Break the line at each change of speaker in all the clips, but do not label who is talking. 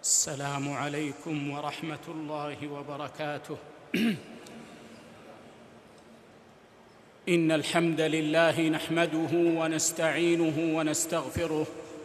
السلام عليكم ورحمة الله وبركاته. إن الحمد لله نحمده ونستعينه ونستغفره،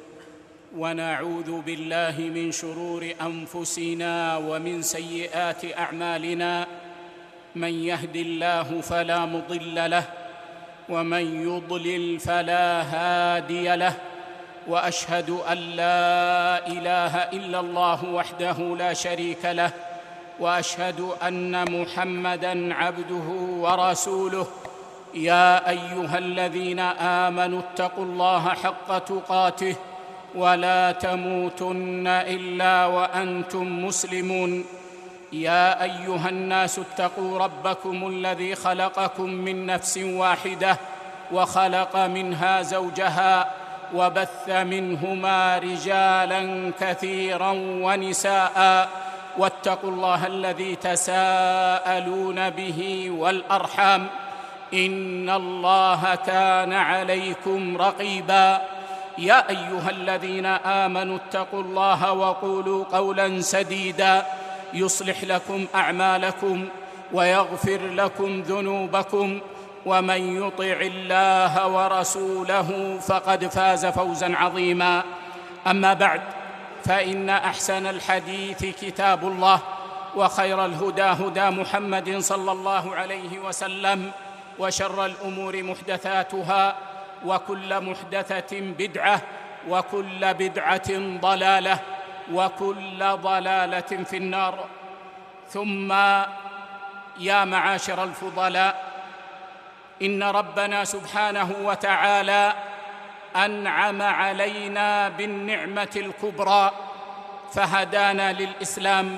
ونعوذ بالله من شرور أنفسنا ومن سيئات أعمالنا. من يهد الله فلا مضل له، ومن يضلل فلا هادي له، وأشهد أن لا إله إلا الله وحده لا شريك له، وأشهد أن محمدًا عبده ورسوله. يا أيها الذين آمنوا اتقوا الله حق تقاته ولا تموتن إلا وأنتم مسلمون. يا أيها الناس اتقوا ربكم الذي خلقكم من نفس واحدة، وخلق منها زوجها، وبث منهما رجالاً كثيراً ونساءً. واتقوا الله الذي تساءلون به والأرحام، إن الله كان عليكم رقيباً. يا أيها الذين آمنوا اتقوا الله وقولوا قولاً سديداً يصلح لكم أعمالكم ويغفر لكم ذنوبكم، ومن يطع الله ورسوله فقد فاز فوزاً عظيماً. أما بعد، فإن أحسن الحديث كتاب الله، وخير الهدى هدى محمد صلى الله عليه وسلم، وشر الأمور محدثاتها، وكل محدثة بدعة، وكل بدعة ضلالة، وكل ضلالة في النار. ثم يا معاشر الفضلاء، إن ربنا سبحانه وتعالى أنعم علينا بالنعمة الكبرى، فهدانا للإسلام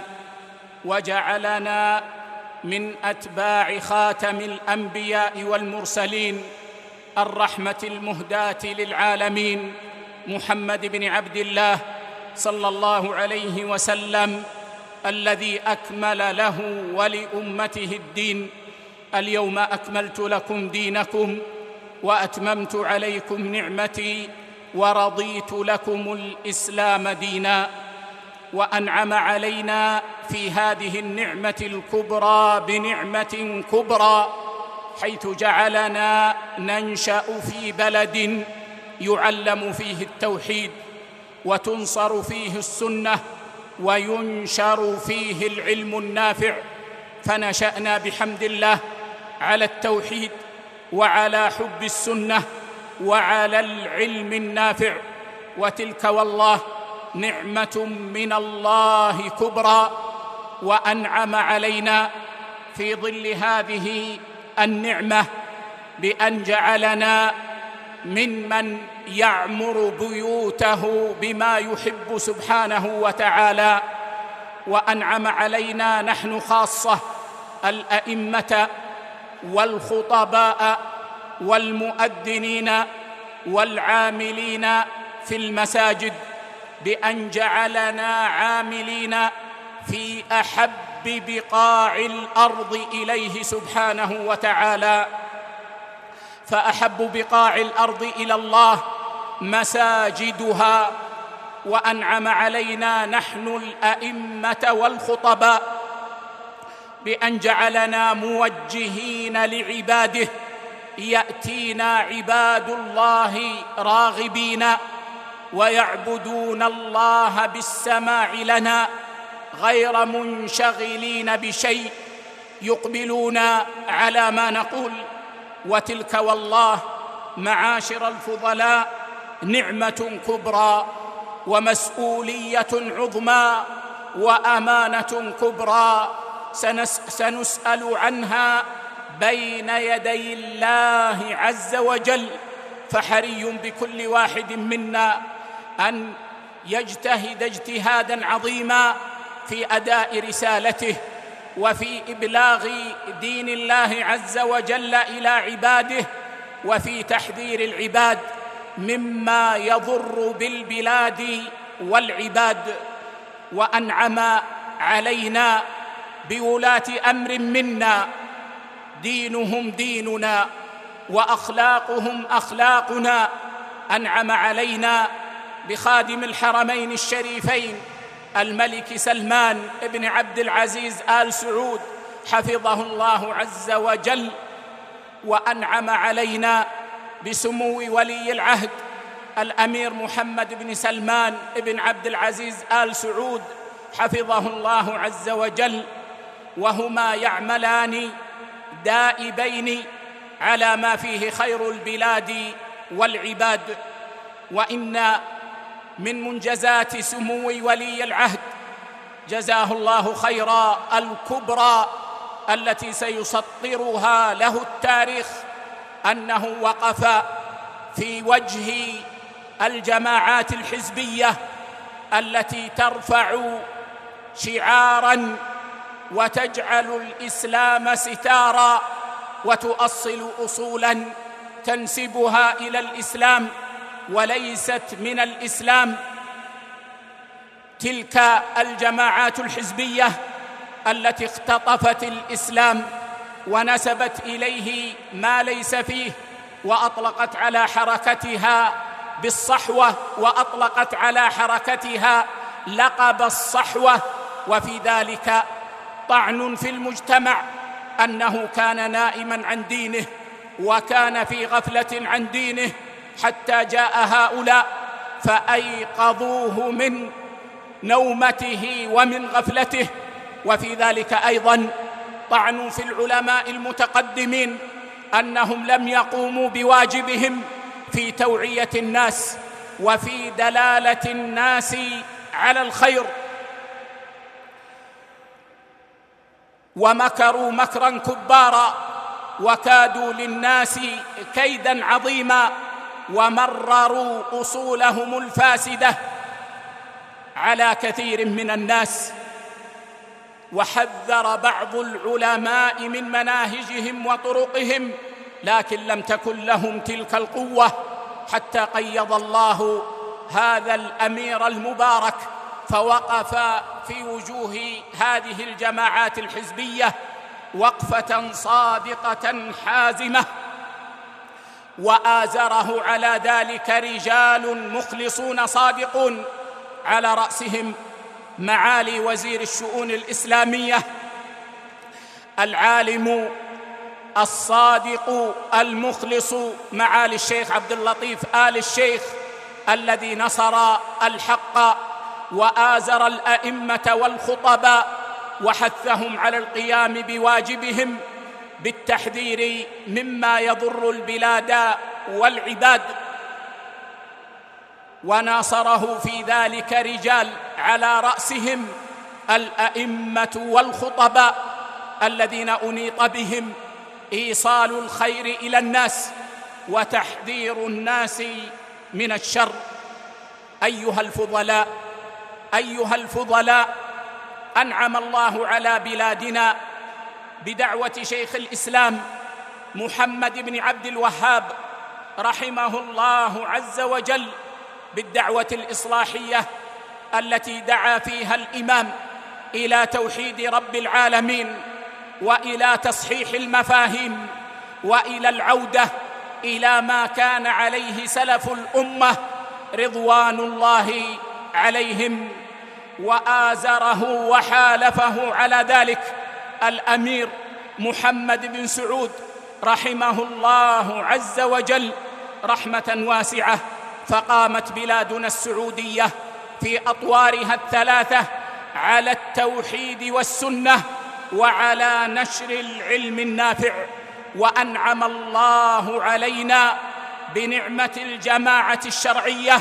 وجعلنا من أتباع خاتم الأنبياء والمرسلين، الرحمة المهداة للعالمين، محمد بن عبد الله صلى الله عليه وسلم، الذي أكمل له ولأمته الدين. اليوم أكملت لكم دينكم وأتممت عليكم نعمتي ورضيت لكم الإسلام دينا. وأنعم علينا في هذه النعمة الكبرى بنعمة كبرى، حيث جعلنا ننشأ في بلد يعلم فيه التوحيد، وتنصر فيه السنة، وينشر فيه العلم النافع. فنشأنا بحمد الله على التوحيد، وعلى حب السنة، وعلى العلم النافع، وتلك والله نعمة من الله كبرى. وأنعم علينا في ظل هذه النعمة بأن جعلنا ممن يعمر بيوته بما يحب سبحانه وتعالى. وأنعم علينا نحن خاصة، الأئمة والخطباء والمؤذنين والعاملين في المساجد، بأن جعلنا عاملين في أحب بقاع الأرض إليه سبحانه وتعالى. فأحب بقاع الأرض إلى الله مساجدها. وأنعم علينا نحن الأئمة والخطباء بأن جعلنا موجهين لعباده، يأتينا عباد الله راغبين ويعبدون الله بالسماع لنا، غير منشغلين بشيء، يقبلون على ما نقول. وتلك والله معاشر الفضلاء نعمة كبرى، ومسؤولية عظمى، وأمانة كبرى سنسأل عنها بين يدي الله عز وجل. فحري بكل واحد منا أن يجتهد اجتهاداً عظيماً في أداء رسالته، وفي إبلاغ دين الله عز وجل إلى عباده، وفي تحذير العباد مما يضر بالبلاد والعباد. وأنعم علينا بولاة أمر منا، دينهم ديننا وأخلاقهم أخلاقنا. أنعم علينا بخادم الحرمين الشريفين الملك سلمان بن عبد العزيز آل سعود حفظه الله عز وجل، وأنعم علينا بسمو ولي العهد الأمير محمد بن سلمان بن عبد العزيز آل سعود حفظه الله عز وجل، وهما يعملان دائبين على ما فيه خير البلاد والعباد. وإن من منجزات سمو ولي العهد جزاه الله خيرا الكبرى التي سيسطرها له التاريخ أنه وقف في وجه الجماعات الحزبية التي ترفع شعاراً وتجعل الإسلام ستارا وتؤصل أصولاً تنسبها إلى الإسلام وليست من الإسلام. تلك الجماعات الحزبية التي اختطفت الإسلام ونسبت إليه ما ليس فيه، وأطلقت على حركتها بالصحوة، وأطلقت على حركتها لقب الصحوة، وفي ذلك طعن في المجتمع أنه كان نائما عن دينه وكان في غفلة عن دينه، حتى جاء هؤلاء فأيقظوه من نومته ومن غفلته. وفي ذلك أيضا طعن في العلماء المتقدمين أنهم لم يقوموا بواجبهم في توعية الناس وفي دلالة الناس على الخير، ومكروا مكرا كبارا وكادوا للناس كيدا عظيما، ومرروا أصولهم الفاسدة على كثير من الناس. وحذر بعض العلماء من مناهجهم وطرقهم، لكن لم تكن لهم تلك القوة، حتى قيض الله هذا الأمير المبارك فوقف في وجوه هذه الجماعات الحزبية وقفة صادقة حازمة، وآزره على ذلك رجال مخلصون صادقون، على رأسهم معالي وزير الشؤون الإسلامية العالم الصادق المخلص معالي الشيخ عبد اللطيف آل الشيخ، الذي نصر الحق وآزر الأئمة والخطباء وحثهم على القيام بواجبهم بالتحذير مما يضر البلاد والعباد. وناصره في ذلك رجال على رأسهم الأئمة والخطباء الذين أنيط بهم إيصال الخير إلى الناس وتحذير الناس من الشر. أيها الفضلاء، أنعم الله على بلادنا بدعوة شيخ الإسلام محمد بن عبد الوهاب رحمه الله عز وجل بالدعوة الإصلاحية التي دعا فيها الإمام إلى توحيد رب العالمين وإلى تصحيح المفاهيم وإلى العودة إلى ما كان عليه سلف الأمة رضوان الله عليهم. وآزره وحالفه على ذلك الأمير محمد بن سعود رحمه الله عز وجل رحمة واسعة، فقامت بلادنا السعودية في أطوارها الثلاثة على التوحيد والسنة وعلى نشر العلم النافع. وأنعم الله علينا بنعمة الجماعة الشرعية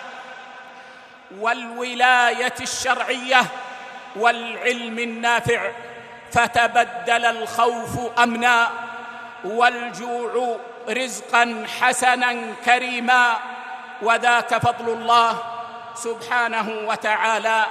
والولاية الشرعية والعلم النافع، فتبدل الخوف أمنا والجوع رزقا حسنا كريما، وذاك فضل الله سبحانه وتعالى.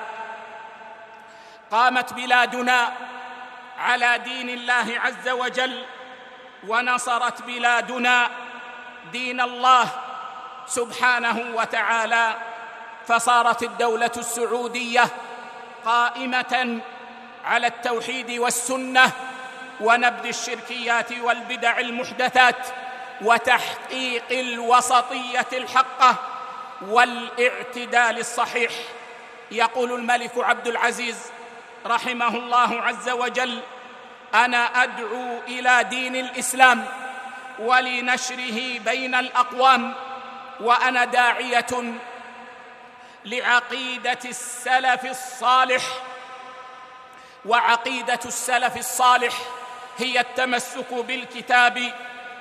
قامت بلادنا على دين الله عز وجل، ونصرت بلادنا دين الله سبحانه وتعالى، فصارت الدولة السعودية قائمة على التوحيد والسنة ونبذ الشركيات والبدع المحدثات وتحقيق الوسطية الحقة والاعتدال الصحيح. يقول الملك عبد العزيز رحمه الله عز وجل: أنا أدعو إلى دين الإسلام ولنشره بين الأقوام، وأنا داعية لعقيدة السلف الصالح، وعقيدة السلف الصالح هي التمسك بالكتاب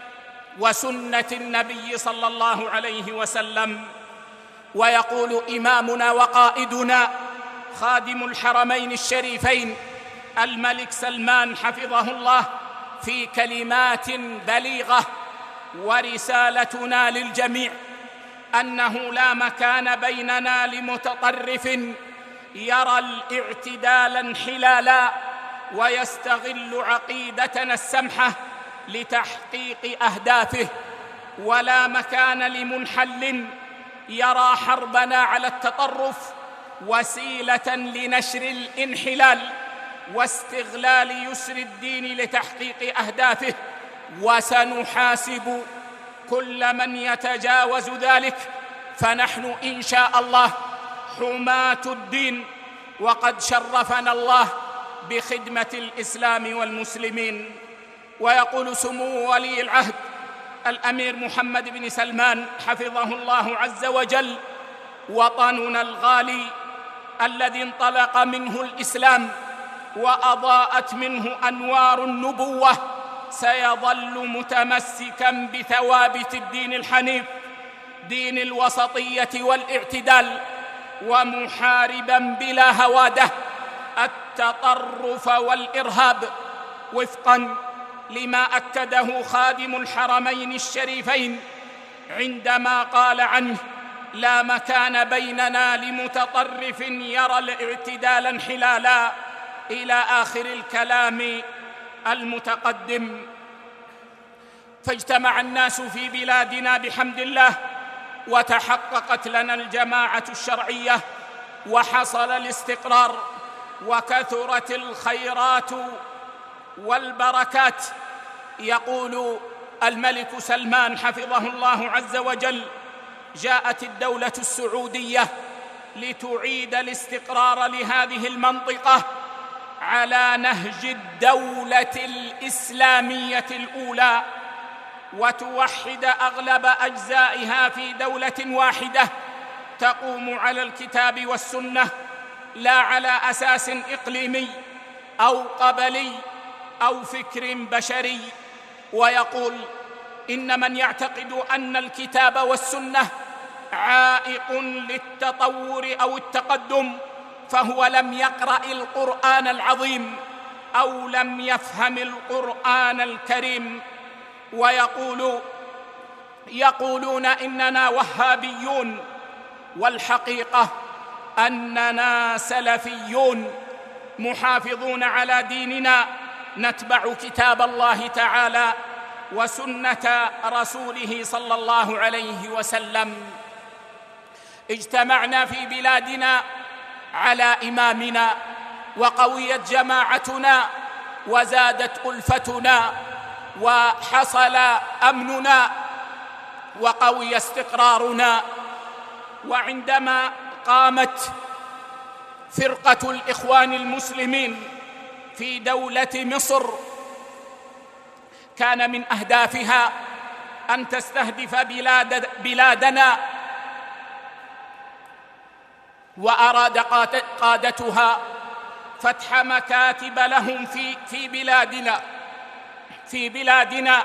وسنة النبي صلى الله عليه وسلم. ويقول إمامنا وقائدنا خادم الحرمين الشريفين الملك سلمان حفظه الله في كلمات بليغة، ورسالتنا للجميع أنه لا مكان بيننا لمتطرف يرى الاعتدال انحلالا ويستغل عقيدتنا السمحة لتحقيق أهدافه، ولا مكان لمنحل يرى حربنا على التطرف وسيلة لنشر الانحلال واستغلال يسر الدين لتحقيق أهدافه، وسنحاسب كل من يتجاوز ذلك، فنحن إن شاء الله حماة الدين، وقد شرفنا الله بخدمة الإسلام والمسلمين. ويقول سمو ولي العهد الأمير محمد بن سلمان حفظه الله عز وجل: وطننا الغالي الذي انطلق منه الإسلام وأضاءت منه أنوار النبوة سيظل متمسكاً بثوابت الدين الحنيف، دين الوسطية والاعتدال، ومحارباً بلا هوادة التطرف والإرهاب، وفقاً لما أكده خادم الحرمين الشريفين عندما قال عنه: لا مكان بيننا لمتطرف يرى الاعتدال انحلالا، إلى آخر الكلام المتقدم. فاجتمع الناس في بلادنا بحمد الله، وتحققت لنا الجماعة الشرعية، وحصل الاستقرار، وكثرت الخيرات والبركات. يقول الملك سلمان حفظه الله عز وجل: جاءت الدولة السعودية لتعيد الاستقرار لهذه المنطقة على نهج الدولة الإسلامية الأولى، وتوحد أغلب أجزائها في دولة واحدة تقوم على الكتاب والسنة، لا على أساس إقليمي أو قبلي أو فكر بشري. ويقول: إن من يعتقد أن الكتاب والسنة عائق للتطور أو التقدم فهو لم يقرأ القرآن العظيم أو لم يفهم القرآن الكريم. يقولون إننا وهابيون، والحقيقة أننا سلفيون محافظون على ديننا، نتبع كتاب الله تعالى وسنة رسوله صلى الله عليه وسلم. اجتمعنا في بلادنا على إمامنا، وقويت جماعتنا، وزادت ألفتنا، وحصل أمننا، وقوي استقرارنا. وعندما قامت فرقة الإخوان المسلمين في دولة مصر كان من أهدافها أن تستهدف بلادنا، وأراد قادتها فتح مكاتب لهم في بلادنا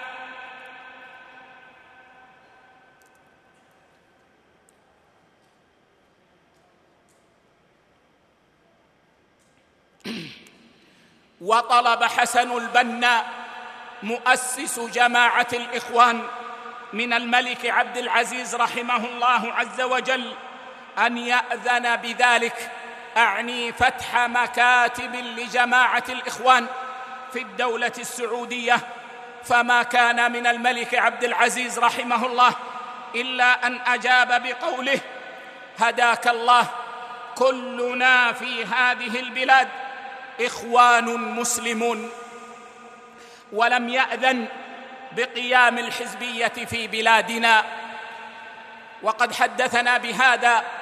وطلب حسن البنا مؤسس جماعة الإخوان من الملك عبد العزيز رحمه الله عز وجل أن يأذن بذلك، أعني فتح مكاتب لجماعة الإخوان في الدولة السعودية. فما كان من الملك عبد العزيز رحمه الله إلا أن أجاب بقوله: هداك الله، كلنا في هذه البلاد إخوان مسلمون. ولم يأذن بقيام الحزبية في بلادنا، وقد حدثنا بهذا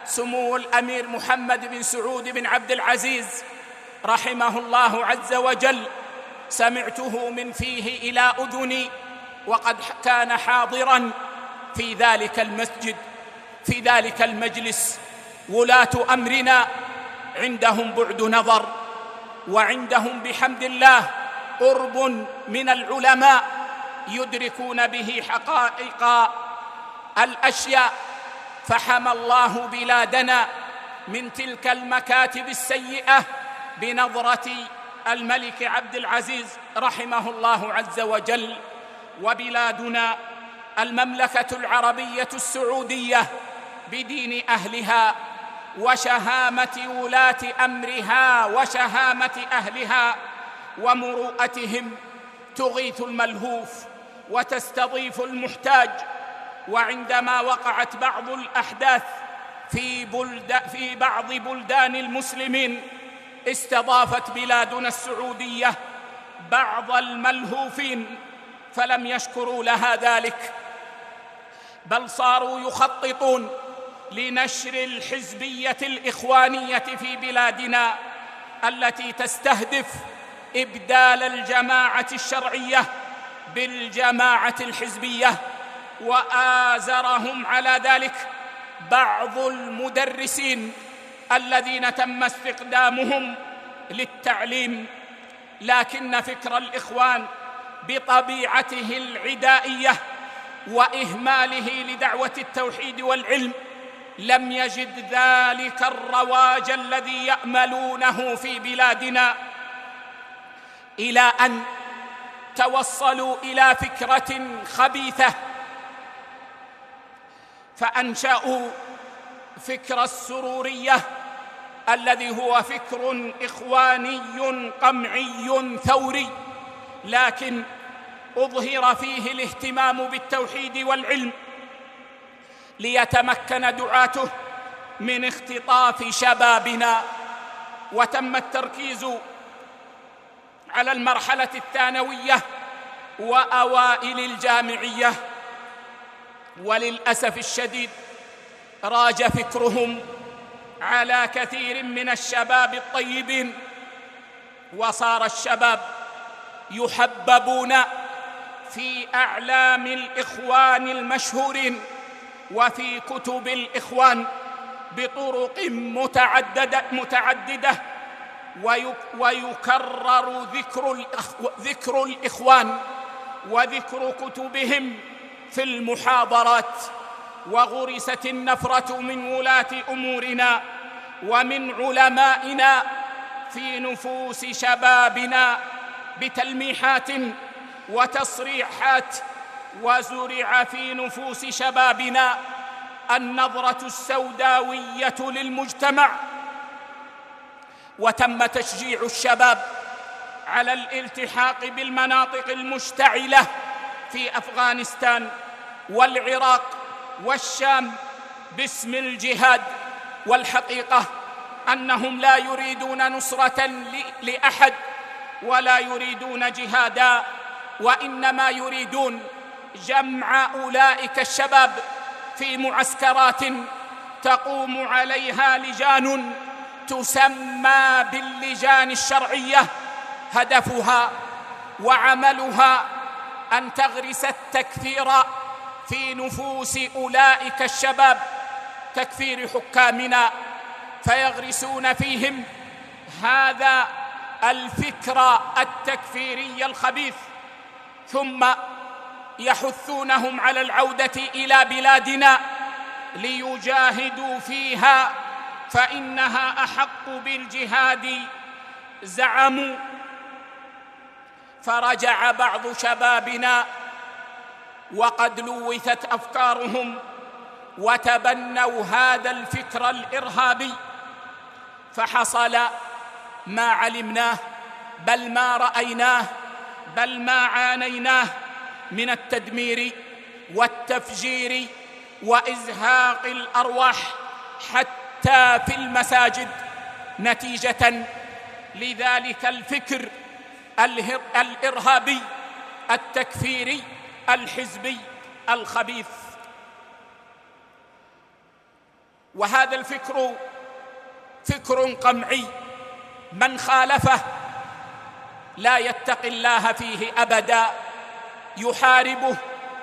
سمو الأمير محمد بن سعود بن عبد العزيز رحمه الله عز وجل، سمعته من فيه إلى أذني وقد كان حاضراً في ذلك المسجد، في ذلك المجلس. ولاة أمرنا عندهم بعد نظر، وعندهم بحمد الله قرب من العلماء يدركون به حقائق الأشياء، فحمى الله بلادنا من تلك المكاتب السيئة بنظرة الملك عبد العزيز رحمه الله عز وجل. وبلادنا المملكة العربية السعودية بدين أهلها وشهامة ولاة أمرها وشهامة أهلها ومروءتهم تغيث الملهوف وتستضيف المحتاج. وعندما وقعت بعض الأحداث في بعض بلدان المسلمين، استضافت بلادنا السعودية بعض الملهوفين فلم يشكروا لها ذلك، بل صاروا يخططون لنشر الحزبية الإخوانية في بلادنا التي تستهدف إبدال الجماعة الشرعية بالجماعة الحزبية. وآزرهم على ذلك بعض المدرسين الذين تم استخدامهم للتعليم. لكن فكر الإخوان بطبيعته العدائية وإهماله لدعوة التوحيد والعلم لم يجد ذلك الرواج الذي يأملونه في بلادنا، إلى أن توصلوا إلى فكرة خبيثة فأنشأوا فكر السرورية الذي هو فكر إخواني قمعي ثوري، لكن أظهر فيه الاهتمام بالتوحيد والعلم ليتمكن دعاته من اختطاف شبابنا. وتم التركيز على المرحلة الثانوية وأوائل الجامعية، وللأسف الشديد راج فكرهم على كثير من الشباب الطيبين، وصار الشباب يحببون في أعلام الإخوان المشهورين وفي كتب الإخوان بطرق متعددة ويكرر ذكر الإخوان وذكر كتبهم في المحاضرات. وغرست النفرة من ولاة أمورنا ومن علمائنا في نفوس شبابنا بتلميحات وتصريحات، وزرع في نفوس شبابنا النظرة السوداوية للمجتمع، وتم تشجيع الشباب على الالتحاق بالمناطق المشتعلة في أفغانستان والعراق والشام باسم الجهاد. والحقيقة أنهم لا يريدون نصرة لأحد ولا يريدون جهادا، وإنما يريدون جمع أولئك الشباب في معسكرات تقوم عليها لجان تسمى باللجان الشرعية، هدفها وعملها أن تغرس التكفير في نفوس أولئك الشباب، تكفير حكامنا، فيغرسون فيهم هذا الفكر التكفيري الخبيث، ثم يحثونهم على العودة إلى بلادنا ليجاهدوا فيها فإنها أحق بالجهاد زعموا. فرجع بعض شبابنا وقد لوثت أفكارهم وتبنوا هذا الفكر الإرهابي، فحصل ما علمناه بل ما رأيناه بل ما عانيناه من التدمير والتفجير وإزهاق الأرواح حتى في المساجد نتيجة لذلك الفكر الإرهابي التكفيري الحزبي الخبيث. وهذا الفكر فكر قمعي، من خالفه لا يتقي الله فيه أبدا، يحاربه،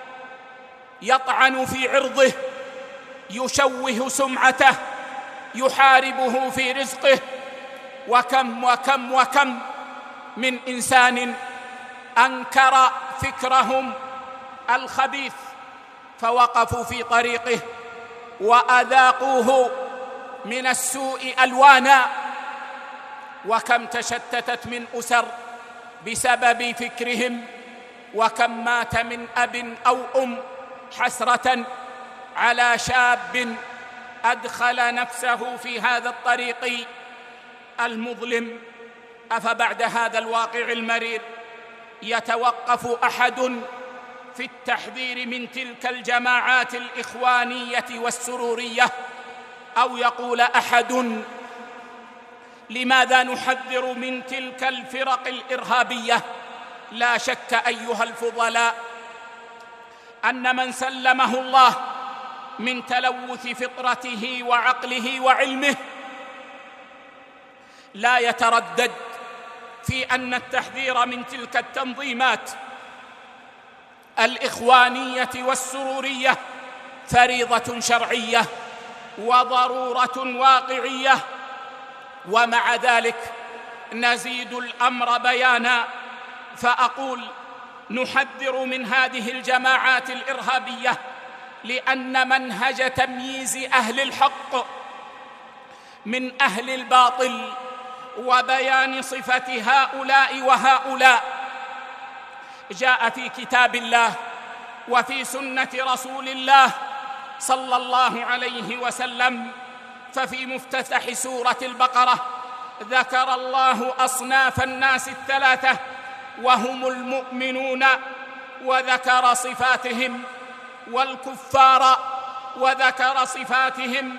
يطعن في عرضه، يشوه سمعته، يحاربه في رزقه. وكم وكم وكم من إنسان أنكر فكرهم الخبيث فوقفوا في طريقه وأذاقوه من السوء ألوانا، وكم تشتتت من أسر بسبب فكرهم، وكم مات من أب أو أم حسرة على شاب أدخل نفسه في هذا الطريق المظلم. أفبعد هذا الواقع المرير يتوقف أحد في التحذير من تلك الجماعات الإخوانية والسرورية؟ أو يقول أحد لماذا نحذر من تلك الفرق الإرهابية؟ لا شك أيها الفضلاء أن من سلمه الله من تلوث فطرته وعقله وعلمه لا يتردد في أن التحذير من تلك التنظيمات الإخوانية والسرورية فريضة شرعية وضرورة واقعية. ومع ذلك نزيد الأمر بيانا فأقول نحذر من هذه الجماعات الإرهابية لأن منهج تمييز أهل الحق من أهل الباطل وبيان صفة هؤلاء وهؤلاء جاء في كتاب الله وفي سنة رسول الله صلى الله عليه وسلم. ففي مفتتح سورة البقرة ذكر الله أصناف الناس الثلاثة وهم المؤمنون وذكر صفاتهم، والكفار وذكر صفاتهم،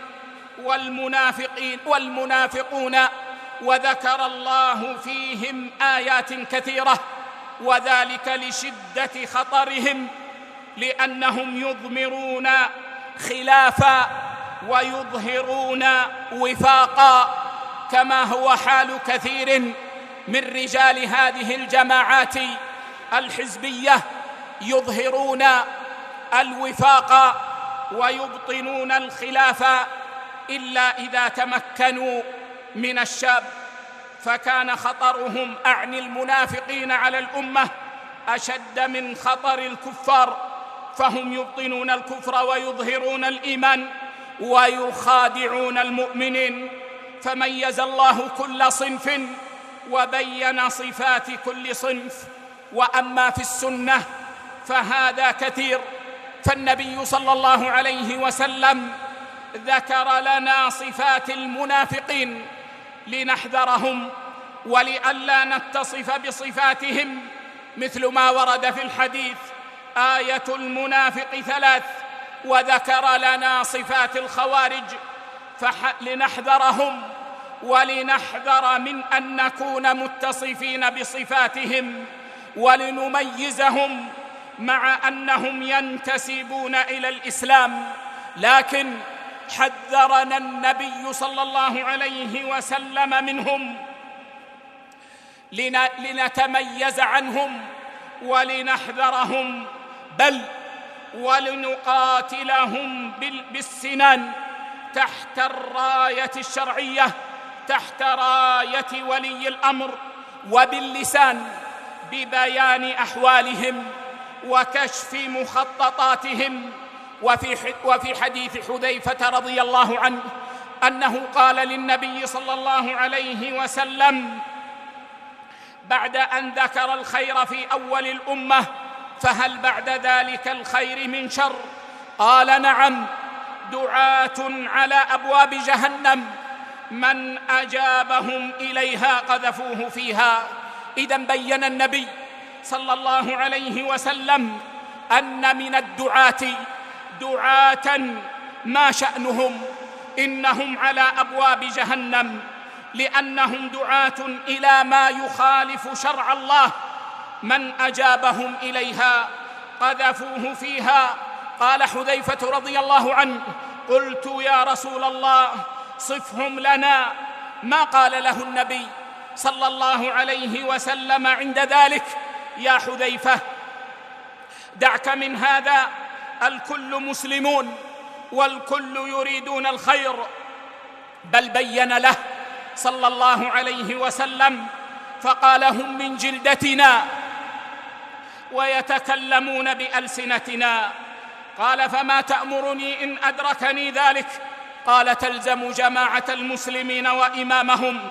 والمنافقون وذكر الله فيهم آيات كثيرة، وذلك لشدة خطرهم لأنهم يضمرون خلافا ويظهرون وفاقا، كما هو حال كثير من رجال هذه الجماعات الحزبية، يظهرون الوفاق ويبطنون الخلاف إلا إذا تمكنوا من الشاب. فكان خطرهم أعني المنافقين على الأمة أشد من خطر الكفار، فهم يبطنون الكفر ويظهرون الإيمان ويخادعون المؤمنين. فميز الله كل صنف وبين صفات كل صنف. وأما في السنة فهذا كثير، فالنبي صلى الله عليه وسلم ذكر لنا صفات المنافقين لنحذرهم ولئلا نتصف بصفاتهم، مثل ما ورد في الحديث آية المنافق 3، وذكر لنا صفات الخوارج لنحذرهم ولنحذر من أن نكون متصفين بصفاتهم ولنميزهم مع أنهم ينتسبون إلى الإسلام. لكن حذرنا النبي صلى الله عليه وسلم منهم لنتميز عنهم ولنحذرهم، بل ولنقاتلهم بالسنان تحت الراية الشرعية، تحت راية ولي الأمر، وباللسان ببيان أحوالهم وكشف مخططاتهم. وفي حديث حذيفة رضي الله عنه أنه قال للنبي صلى الله عليه وسلم بعد أن ذكر الخير في أول الأمة: فهل بعد ذلك الخير من شر؟ قال: نعم، دعاة على أبواب جهنم من أجابهم إليها قذفوه فيها. إذن بين النبي صلى الله عليه وسلم أن من الدعاة دعاة ما شأنهم، إنهم على أبواب جهنم، لأنهم دعاة إلى ما يخالف شرع الله، من أجابهم إليها قذفوه فيها. قال حذيفة رضي الله عنه: قلت يا رسول الله صفهم لنا، ما قال له النبي صلى الله عليه وسلم عند ذلك يا حذيفة دعك من هذا، الكل مسلمون والكل يريدون الخير، بل بين له صلى الله عليه وسلم فقال هم من جلدتنا ويتكلمون بألسنتنا. قال فما تأمرني إن أدركني ذلك؟ قال تلزم جماعة المسلمين وإمامهم.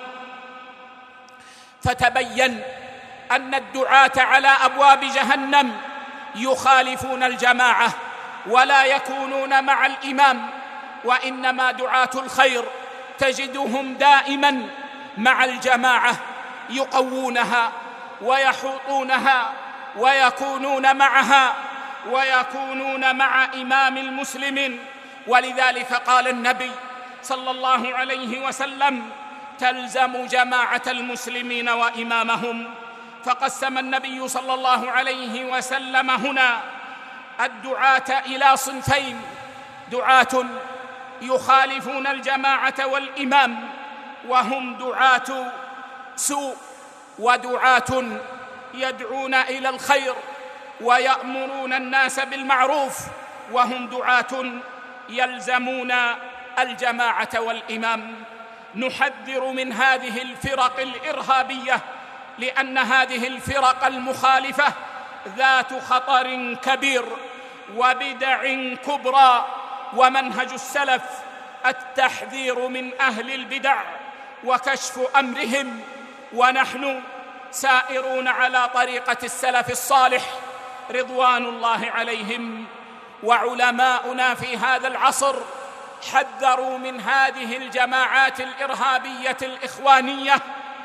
فتبين أن الدعاة على أبواب جهنم يخالفون الجماعة ولا يكونون مع الإمام، وإنما دعاة الخير تجدهم دائما مع الجماعة يقوونها ويحوطونها ويكونون معها ويكونون مع إمام المسلمين. ولذلك قال النبي صلى الله عليه وسلم تلزم جماعة المسلمين وإمامهم. فقسم النبي صلى الله عليه وسلم هنا الدعاة إلى صنفين: دعاة يخالفون الجماعة والإمام وهم دعاة سوء، ودعاة يدعون إلى الخير ويأمرون الناس بالمعروف وهم دعاة يلزمون الجماعة والإمام. نحذر من هذه الفرق الإرهابية، لأن هذه الفرق المخالفة ذات خطر كبير وبدع كبرى، ومنهج السلف التحذير من أهل البدع وكشف أمرهم، ونحن سائرون على طريقة السلف الصالح رضوان الله عليهم. وعلماؤنا في هذا العصر حذروا من هذه الجماعات الإرهابية الإخوانية.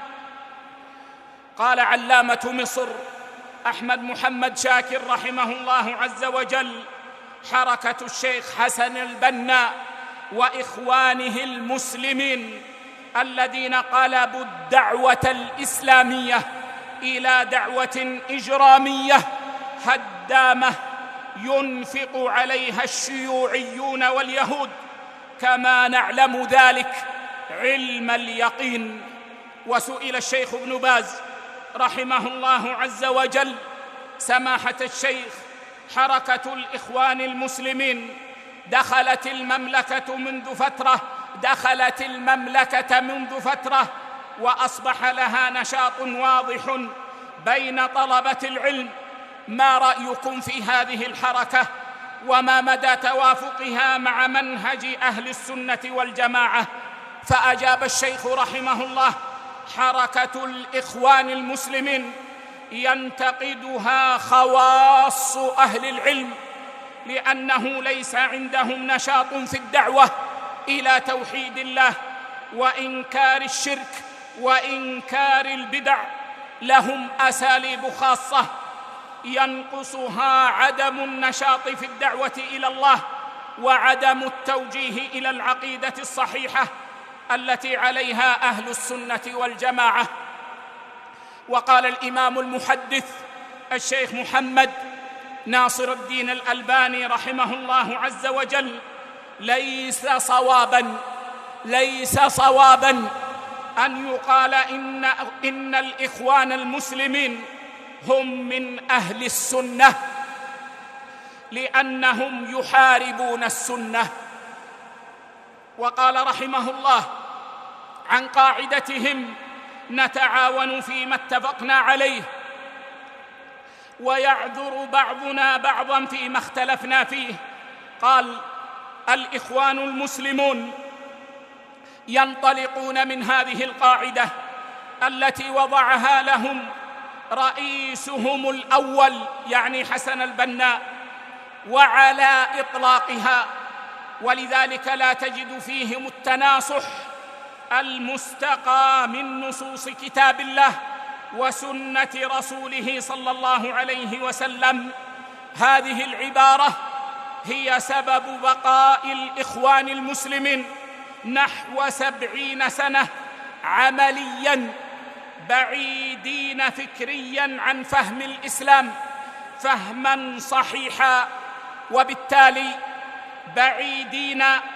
قال علامة مصر أحمد محمد شاكر رحمه الله عز وجل: حركة الشيخ حسن البنا وإخوانه المسلمين الذين قلبوا الدعوة الإسلامية إلى دعوة إجرامية هدامة ينفق عليها الشيوعيون واليهود، كما نعلم ذلك علم اليقين. وسئل الشيخ ابن باز رحمه الله عز وجل: سماحة الشيخ، حركة الإخوان المسلمين دخلت المملكة منذ فترة وأصبح لها نشاط واضح بين طلبة العلم، ما رأيكم في هذه الحركة وما مدى توافقها مع منهج أهل السنة والجماعة؟ فأجاب الشيخ رحمه الله: حركة الإخوان المسلمين ينتقدها خواص أهل العلم، لأنه ليس عندهم نشاط في الدعوة إلى توحيد الله وإنكار الشرك وإنكار البدع. لهم أساليب خاصة ينقصها عدم النشاط في الدعوة إلى الله وعدم التوجيه إلى العقيدة الصحيحة التي عليها أهل السنة والجماعة. وقال الإمام المحدث الشيخ محمد ناصر الدين الألباني رحمه الله عز وجل: ليس صوابا أن يقال إن الإخوان المسلمين هم من أهل السنة، لأنهم يحاربون السنة. وقال رحمه الله عن قاعدتهم: نتعاون فيما اتفقنا عليه ويعذر بعضنا بعضا فيما اختلفنا فيه. قال: الإخوان المسلمون ينطلقون من هذه القاعدة التي وضعها لهم رئيسهم الأول يعني حسن البنا، وعلى إطلاقها، ولذلك لا تجد فيهم التناصح المستقى من نصوص كتاب الله وسنة رسوله صلى الله عليه وسلم. هذه العبارة هي سبب بقاء الإخوان المسلمين نحو 70 سنة عملياً بعيدين فكرياً عن فهم الإسلام فهماً صحيحاً، وبالتالي بعيدين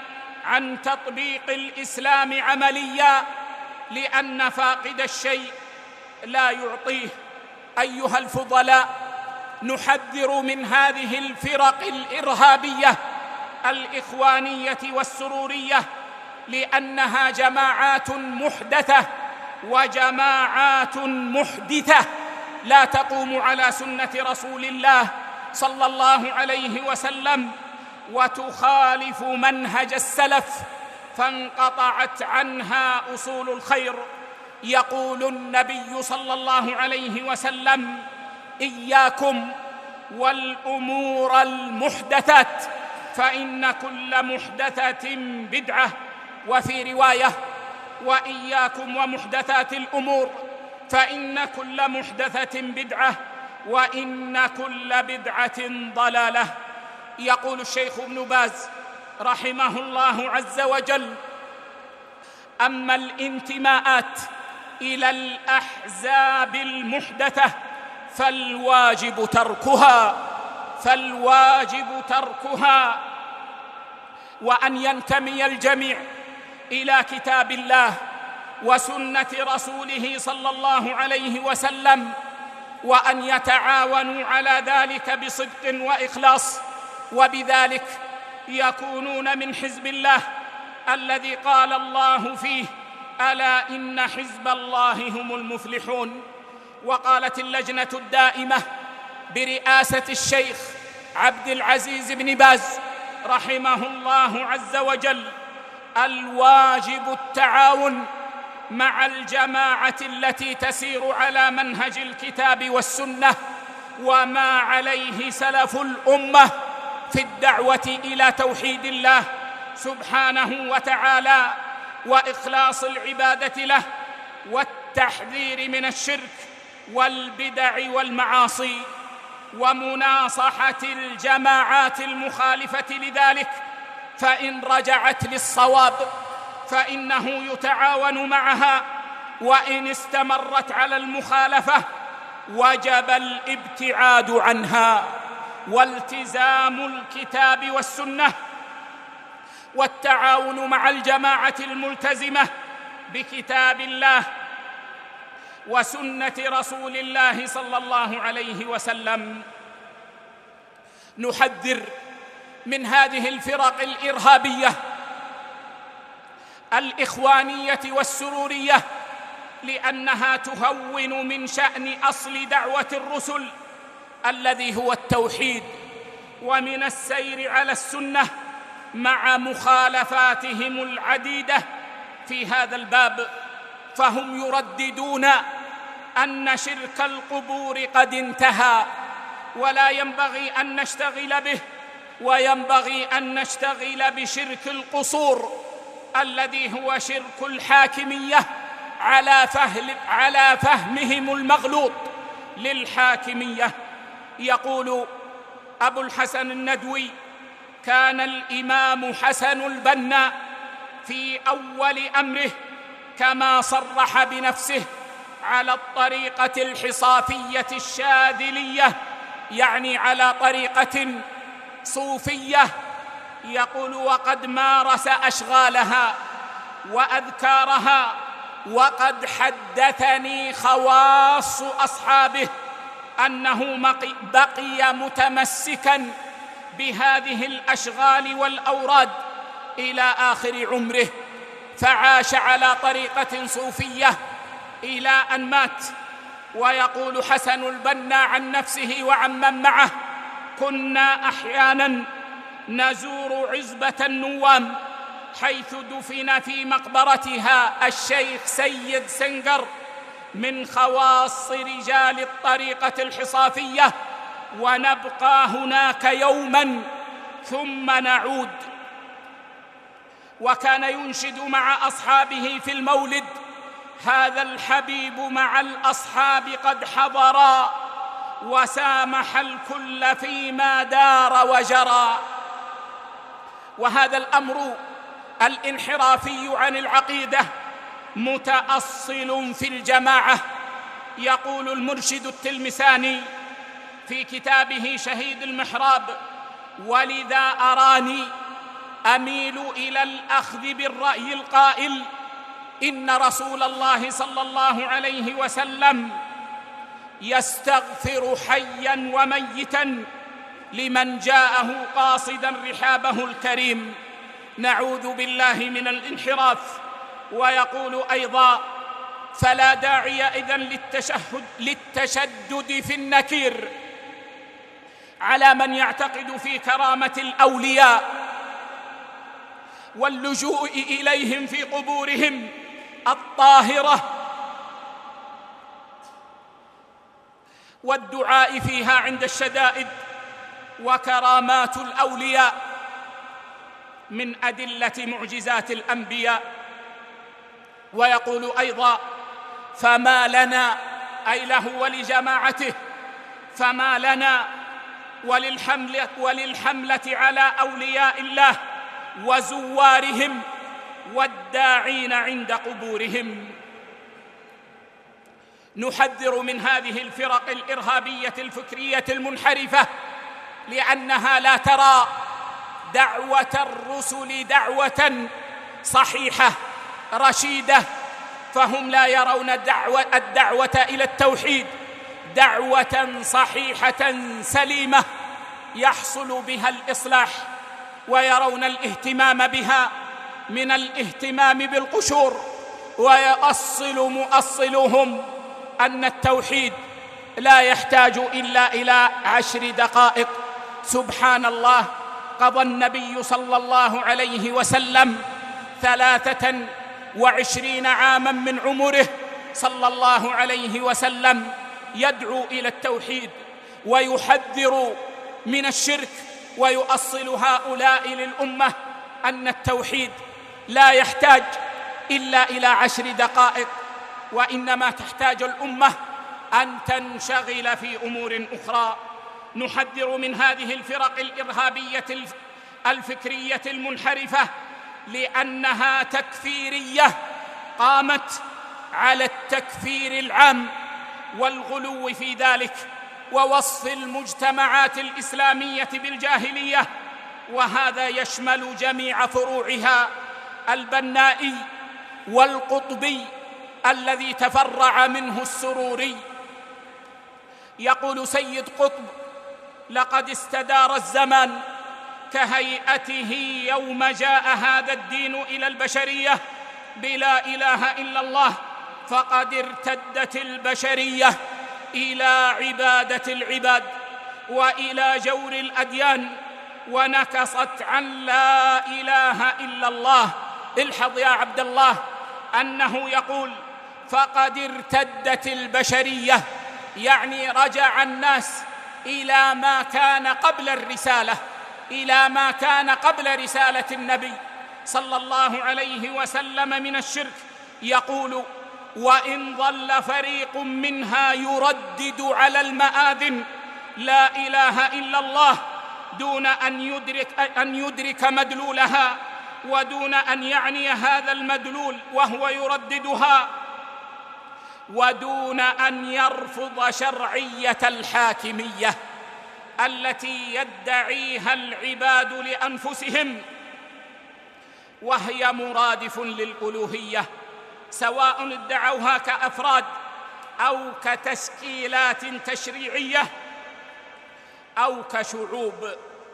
عن تطبيق الإسلام عمليا، لأن فاقد الشيء لا يعطيه. أيها الفضلاء، نحذر من هذه الفرق الإرهابية الإخوانية والسرورية، لأنها جماعات محدثة وجماعات محدثة لا تقوم على سنة رسول الله صلى الله عليه وسلم، وتخالف منهج السلف، فانقطعت عنها أصول الخير. يقول النبي صلى الله عليه وسلم: إياكم والأمور المحدثات، فإن كل محدثة بدعة. وفي رواية: وإياكم ومحدثات الأمور، فإن كل محدثة بدعة، وإن كل بدعة ضلالة. يقول الشيخ ابن باز رحمه الله عز وجل: أما الانتماءات إلى الأحزاب المحدثة فالواجب تركها، وأن ينتمي الجميع إلى كتاب الله وسنة رسوله صلى الله عليه وسلم، وأن يتعاونوا على ذلك بصدق وإخلاص، وبذلك يكونون من حزب الله الذي قال الله فيه: ألا إن حزب الله هم المفلحون. وقالت اللجنة الدائمة برئاسة الشيخ عبد العزيز بن باز رحمه الله عز وجل: الواجب التعاون مع الجماعة التي تسير على منهج الكتاب والسنة وما عليه سلف الأمة في الدعوة إلى توحيد الله سبحانه وتعالى وإخلاص العبادة له والتحذير من الشرك والبدع والمعاصي، ومناصحة الجماعات المخالفة لذلك، فإن رجعت للصواب فإنه يتعاون معها، وإن استمرت على المخالفة وجب الابتعاد عنها، والتزام الكتاب والسنة والتعاون مع الجماعة الملتزمة بكتاب الله وسنة رسول الله صلى الله عليه وسلم. نحذر من هذه الفرق الإرهابية الإخوانية والسرورية، لأنها تهون من شأن أصل دعوة الرسل الذي هو التوحيد، ومن السير على السنة مع مخالفاتهم العديدة في هذا الباب. فهم يرددون أن شرك القبور قد انتهى ولا ينبغي أن نشتغل به، وينبغي أن نشتغل بشرك القصور الذي هو شرك الحاكمية على فهمهم المغلوط للحاكمية. يقول أبو الحسن الندوي: كان الإمام حسن البنا في أول أمره كما صرح بنفسه على الطريقة الحصافية الشاذلية، يعني على طريقة صوفية. يقول: وقد مارس أشغالها وأذكارها، وقد حدثني خواص أصحابه أنه بقي متمسكاً بهذه الأشغال والأوراد إلى آخر عمره، فعاش على طريقة صوفية إلى أن مات. ويقول حسن البنا عن نفسه وعمن معه: كنا أحياناً نزور عزبة النوام حيث دفن في مقبرتها الشيخ سيد سنقر من خواص رجال الطريقة الحصافية، ونبقى هناك يوماً ثم نعود. وكان ينشد مع أصحابه في المولد: هذا الحبيب مع الأصحاب قد حضرا، وسامح الكل فيما دار وجرى. وهذا الأمر الانحرافي عن العقيدة متأصل في الجماعة. يقول المرشد التلمساني في كتابه شهيد المحراب: ولذا أراني أميل إلى الأخذ بالرأي القائل إن رسول الله صلى الله عليه وسلم يستغفر حيا وميتا لمن جاءه قاصدا رحابه الكريم، نعوذ بالله من الانحراف. ويقول أيضا: فلا داعي إذن للتشدد في النكير على من يعتقد في كرامة الأولياء واللجوء إليهم في قبورهم الطاهرة والدعاء فيها عند الشدائد. وكرامات الأولياء من أدلة معجزات الأنبياء. ويقول أيضا: فما لنا، أي له ولجماعته، فما لنا وللحملة على أولياء الله وزوارهم والداعين عند قبورهم. نحذر من هذه الفرق الإرهابية الفكرية المنحرفة، لأنها لا ترى دعوة الرسل دعوة صحيحة رشيدة، فهم لا يرون الدعوة إلى التوحيد دعوة صحيحة سليمة يحصل بها الإصلاح، ويرون الاهتمام بها من الاهتمام بالقشور. ويؤصل مؤصلهم أن التوحيد لا يحتاج إلا إلى 10 دقائق. سبحان الله، قضى النبي صلى الله عليه وسلم 23 عاماً من عمره صلى الله عليه وسلم يدعو إلى التوحيد ويحذر من الشرك، ويؤصل هؤلاء للأمة أن التوحيد لا يحتاج إلا إلى 10 دقائق، وإنما تحتاج الأمة أن تنشغل في أمور أخرى. نحذر من هذه الفرق الإرهابية الفكرية المنحرفة، لأنها تكفيرية قامت على التكفير العام والغلو في ذلك، ووصف المجتمعات الإسلامية بالجاهلية، وهذا يشمل جميع فروعها: البنائي والقطبي الذي تفرع منه السروري. يقول سيد قطب: لقد استدار الزمان كهيئته يوم جاء هذا الدين إلى البشرية بلا إله إلا الله، فقد ارتدت البشرية إلى عبادة العباد وإلى جور الأديان، ونكصت عن لا إله إلا الله. الحظ يا عبد الله أنه يقول فقد ارتدت البشرية، يعني رجع الناس إلى ما كان قبل الرسالة، إلى ما كان قبل رسالة النبي صلى الله عليه وسلم من الشرك. يقول: وإن ظل فريق منها يردد على المآذن لا إله إلا الله دون أن يدرك مدلولها، ودون أن يعني هذا المدلول وهو يرددها، ودون أن يرفض شرعية الحاكمية التي يدعيها العباد لأنفسهم، وهي مرادف للألوهية، سواء ادعوها كأفراد أو كتشكيلات تشريعية أو كشعوب.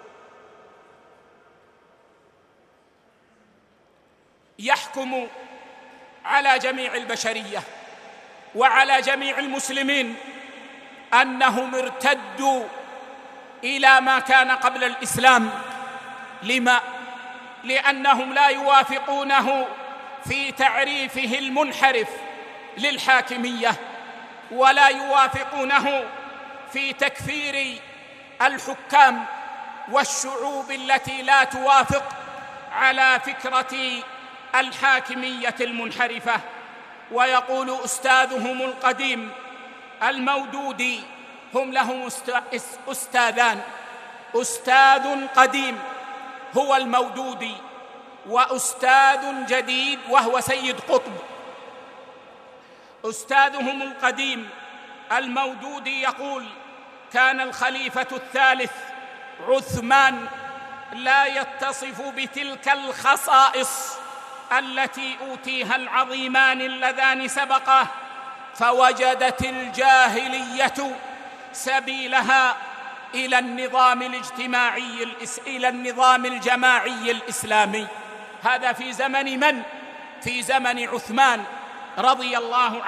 يحكم على جميع البشرية وعلى جميع المسلمين أنهم ارتدوا إلى ما كان قبل الإسلام. لما؟ لأنهم لا يوافقونه في تعريفه المنحرف للحاكمية، ولا يوافقونه في تكفير الحكام والشعوب التي لا توافق على فكرة الحاكمية المنحرفة. ويقول أستاذهم القديم المودودي: هم لهم أستاذان، أستاذ قديم هو المودودي، وأستاذ جديد وهو سيد قطب. أستاذهم القديم المودودي يقول: كان الخليفة الثالث عثمان لا يتصف بتلك الخصائص التي أوتيها العظيمان اللذان سبقاه، فوجدت الجاهلية سبيلها إلى النظام الجماعي الإسلامي. هذا في زمن من؟ في زمن عثمان رضي الله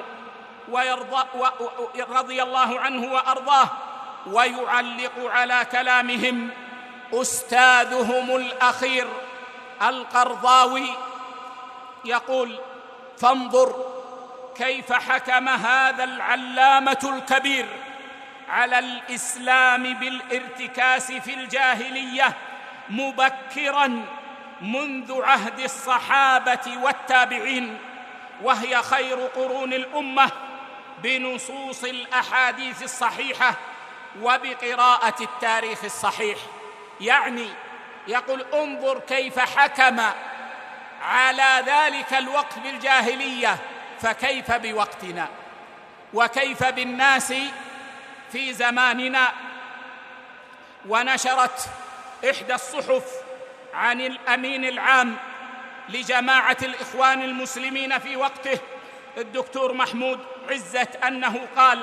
عنه وأرضاه. ويعلق على كلامهم أستاذهم الأخير القرضاوي، يقول: فانظر كيف حكم هذا العلامة الكبير على الإسلام بالارتكاس في الجاهلية مبكراً منذ عهد الصحابة والتابعين، وهي خير قرون الأمة، بنصوص الأحاديث الصحيحة وبقراءة التاريخ الصحيح. يعني يقول: انظر كيف حكم على ذلك الوقت بالجاهلية، فكيف بوقتنا وكيف بالناس في زماننا. ونشرت إحدى الصحف عن الأمين العام لجماعة الإخوان المسلمين في وقته الدكتور محمود عزت أنه قال: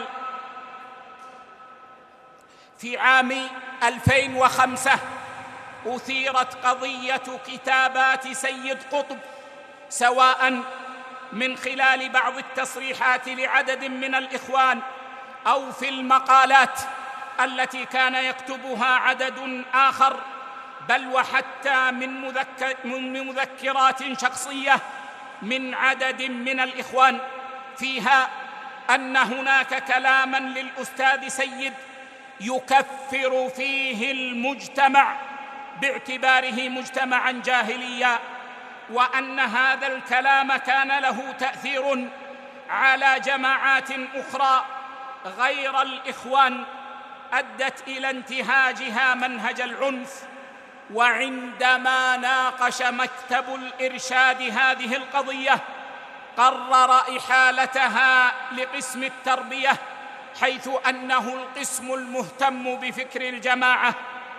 في عام 2005 أثيرت قضية كتابات سيد قطب، سواء من خلال بعض التصريحات لعدد من الإخوان أو في المقالات التي كان يكتبها عدد آخر، بل وحتى من مذكرات شخصية من عدد من الإخوان، فيها أن هناك كلاماً للأستاذ سيد يكفر فيه المجتمع باعتباره مجتمعاً جاهليا، وأن هذا الكلام كان له تأثير على جماعات أخرى غير الإخوان أدت إلى انتهاجها منهج العنف. وعندما ناقش مكتب الإرشاد هذه القضية قرر إحالتها لقسم التربية، حيث أنه القسم المهتم بفكر الجماعة.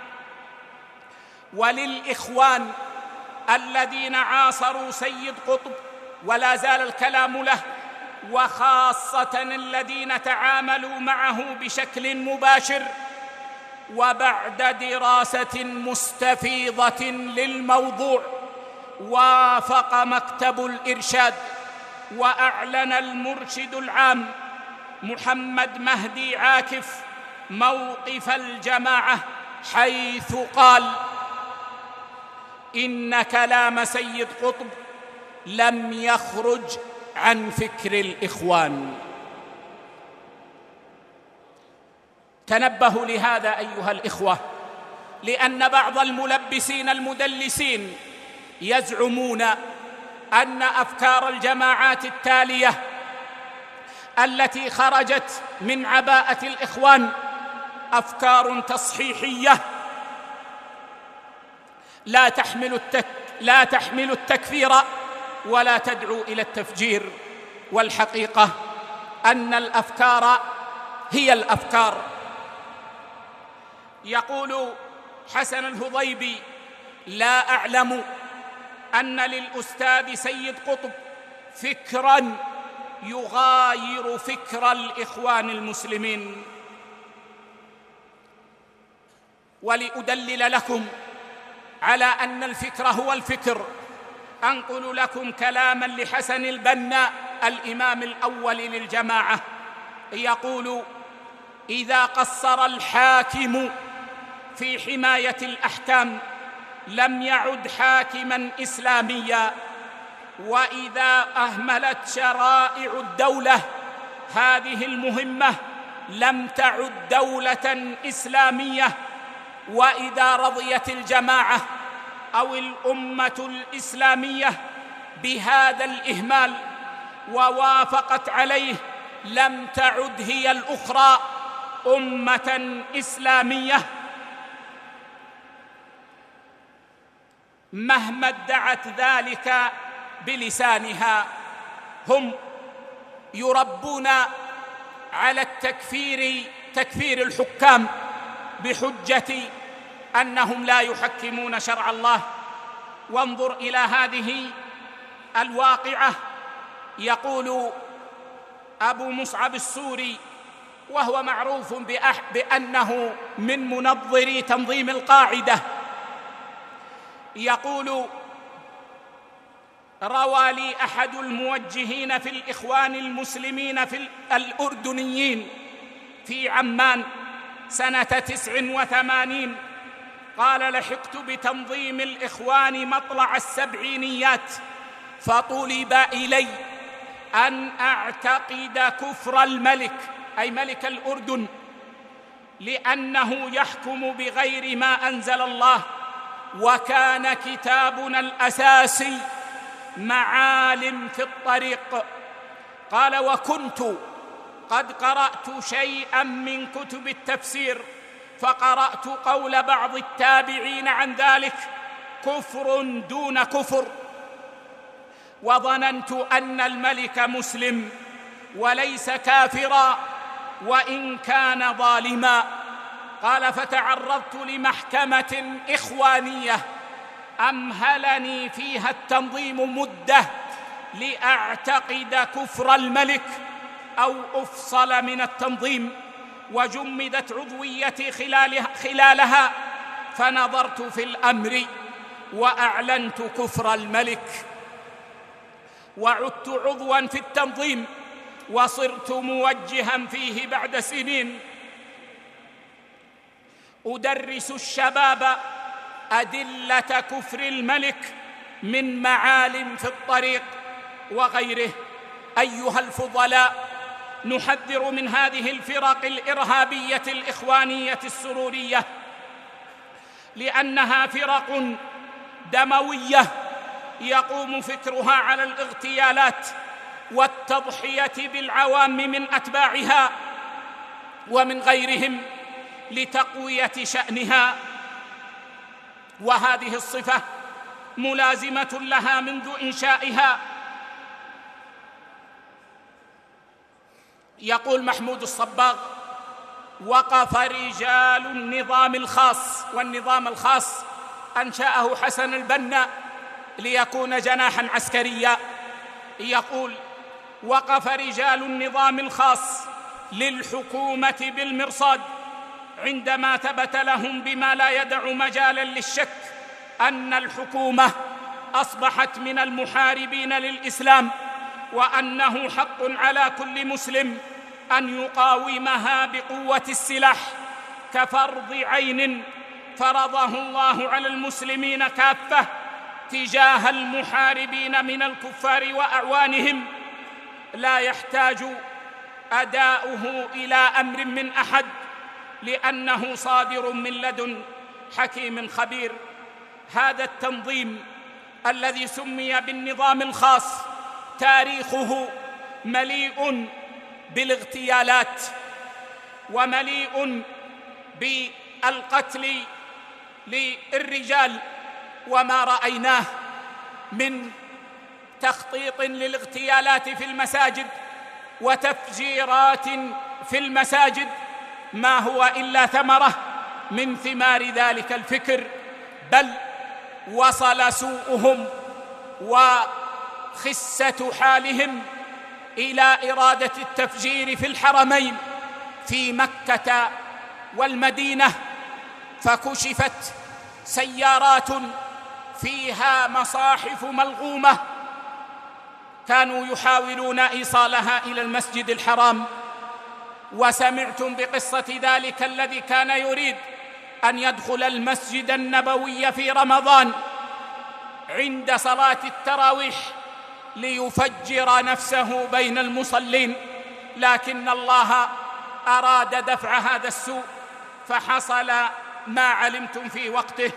وللإخوان الذين عاصروا سيد قطب ولا زال الكلام له، وخاصة الذين تعاملوا معه بشكل مباشر وبعد دراسة مستفيضة للموضوع، وافق مكتب الإرشاد وأعلن المرشد العام محمد مهدي عاكف موقف الجماعة، حيث قال: إن كلام سيد قطب لم يخرج عن فكر الإخوان. تنبهوا لهذا أيها الإخوة، لأن بعض الملبسين المدلسين يزعمون أن أفكار الجماعات التالية التي خرجت من عباءة الإخوان أفكار تصحيحية لا تحمل التكفير ولا تدعو إلى التفجير. والحقيقة أن الأفكار هي الأفكار. يقول حسن الهضيبي: لا أعلم أن للأستاذ سيد قطب فكراً يغاير فكر الإخوان المسلمين. ولأدلل لكم على أن الفكر هو الفكر، أنقل لكم كلاماً لحسن البنا الإمام الأول للجماعة، يقول: إذا قصر الحاكم في حماية الأحكام لم يعد حاكماً إسلامياً، وإذا أهملت شرائع الدولة هذه المهمة لم تعد دولة إسلامية، وإذا رضيت الجماعة أو الأمة الإسلامية بهذا الإهمال ووافقت عليه لم تعد هي الأخرى أمة إسلامية، مهما ادعت ذلك بلسانها. هم يربون على تكفير الحكام بحجة أنهم لا يحكمون شرع الله. وانظر إلى هذه الواقعة. يقول أبو مصعب السوري، وهو معروف بأنه من منظري تنظيم القاعدة، يقول: روى لي أحد الموجهين في الإخوان المسلمين في الأردنيين في عمان سنة 89، قال: لحقت بتنظيم الإخوان مطلع السبعينيات، فطلب إلي أن أعتقد كفر الملك، أي ملك الأردن، لأنه يحكم بغير ما أنزل الله، وكان كتابنا الأساسي معالم في الطريق. قال: وكنت قد قرأت شيئا من كتب التفسير، فقرأت قول بعض التابعين عن ذلك: كفر دون كفر، وظننت أن الملك مسلم وليس كافرا وإن كان ظالما. قال: فتعرضت لمحكمة إخوانية أمهلني فيها التنظيم مدة لأعتقد كفر الملك أو أفصل من التنظيم، وجمدت عضويتي خلالها، فنظرت في الأمر وأعلنت كفر الملك، وعدت عضواً في التنظيم، وصرت موجهاً فيه بعد سنين، أدرس الشباب أدلة كفر الملك من معالم في الطريق وغيره. أيها الفضلاء، نحذر من هذه الفرق الإرهابية الإخوانية السرورية، لأنها فرق دموية يقوم فكرها على الاغتيالات والتضحية بالعوام من أتباعها ومن غيرهم لتقوية شأنها، وهذه الصفة ملازمة لها منذ إنشائها. يقول محمود الصباغ: وقف رجال النظام الخاص، والنظام الخاص أنشأه حسن البنا ليكون جناحاً عسكريا. يقول: وقف رجال النظام الخاص للحكومة بالمرصاد عندما ثبت لهم بما لا يدع مجالاً للشك أن الحكومة أصبحت من المحاربين للإسلام، وأنه حق على كل مسلم أن يقاومها بقوة السلاح كفرض عين فرضه الله على المسلمين كافة تجاه المحاربين من الكفار وأعوانهم، لا يحتاج أداؤه إلى أمر من أحد، لأنه صادر من لدن حكيم خبير. هذا التنظيم الذي سمي بالنظام الخاص تاريخه مليء بالاغتيالات ومليء بالقتل للرجال، وما رأيناه من تخطيط للاغتيالات في المساجد وتفجيرات في المساجد ما هو إلا ثمرة من ثمار ذلك الفكر، بل وصل سوءهم وخسة حالهم إلى إرادة التفجير في الحرمين في مكة والمدينة، فكشفت سيارات فيها مصاحف ملغومة كانوا يحاولون إيصالها إلى المسجد الحرام. وسمعتم بقصة ذلك الذي كان يريد أن يدخل المسجد النبوي في رمضان عند صلاة التراويح ليفجر نفسه بين المصلين، لكن الله أراد دفع هذا السوء فحصل ما علمتم في وقته.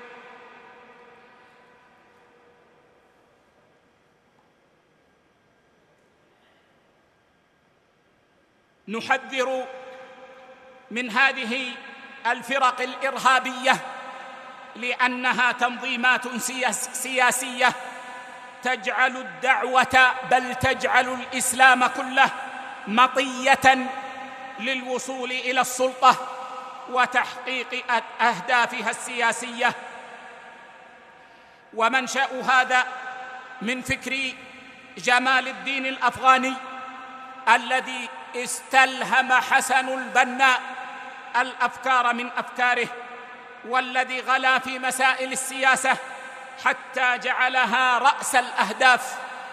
نحذر من هذه الفرق الإرهابية لأنها تنظيمات سياسية تجعل الدعوة بل تجعل الإسلام كله مطية للوصول إلى السلطة وتحقيق أهدافها السياسية. ومنشأ هذا من فكر جمال الدين الأفغاني الذي استلهم حسن البنا الأفكار من أفكاره، والذي غلا في مسائل السياسة حتى جعلها رأس الأهداف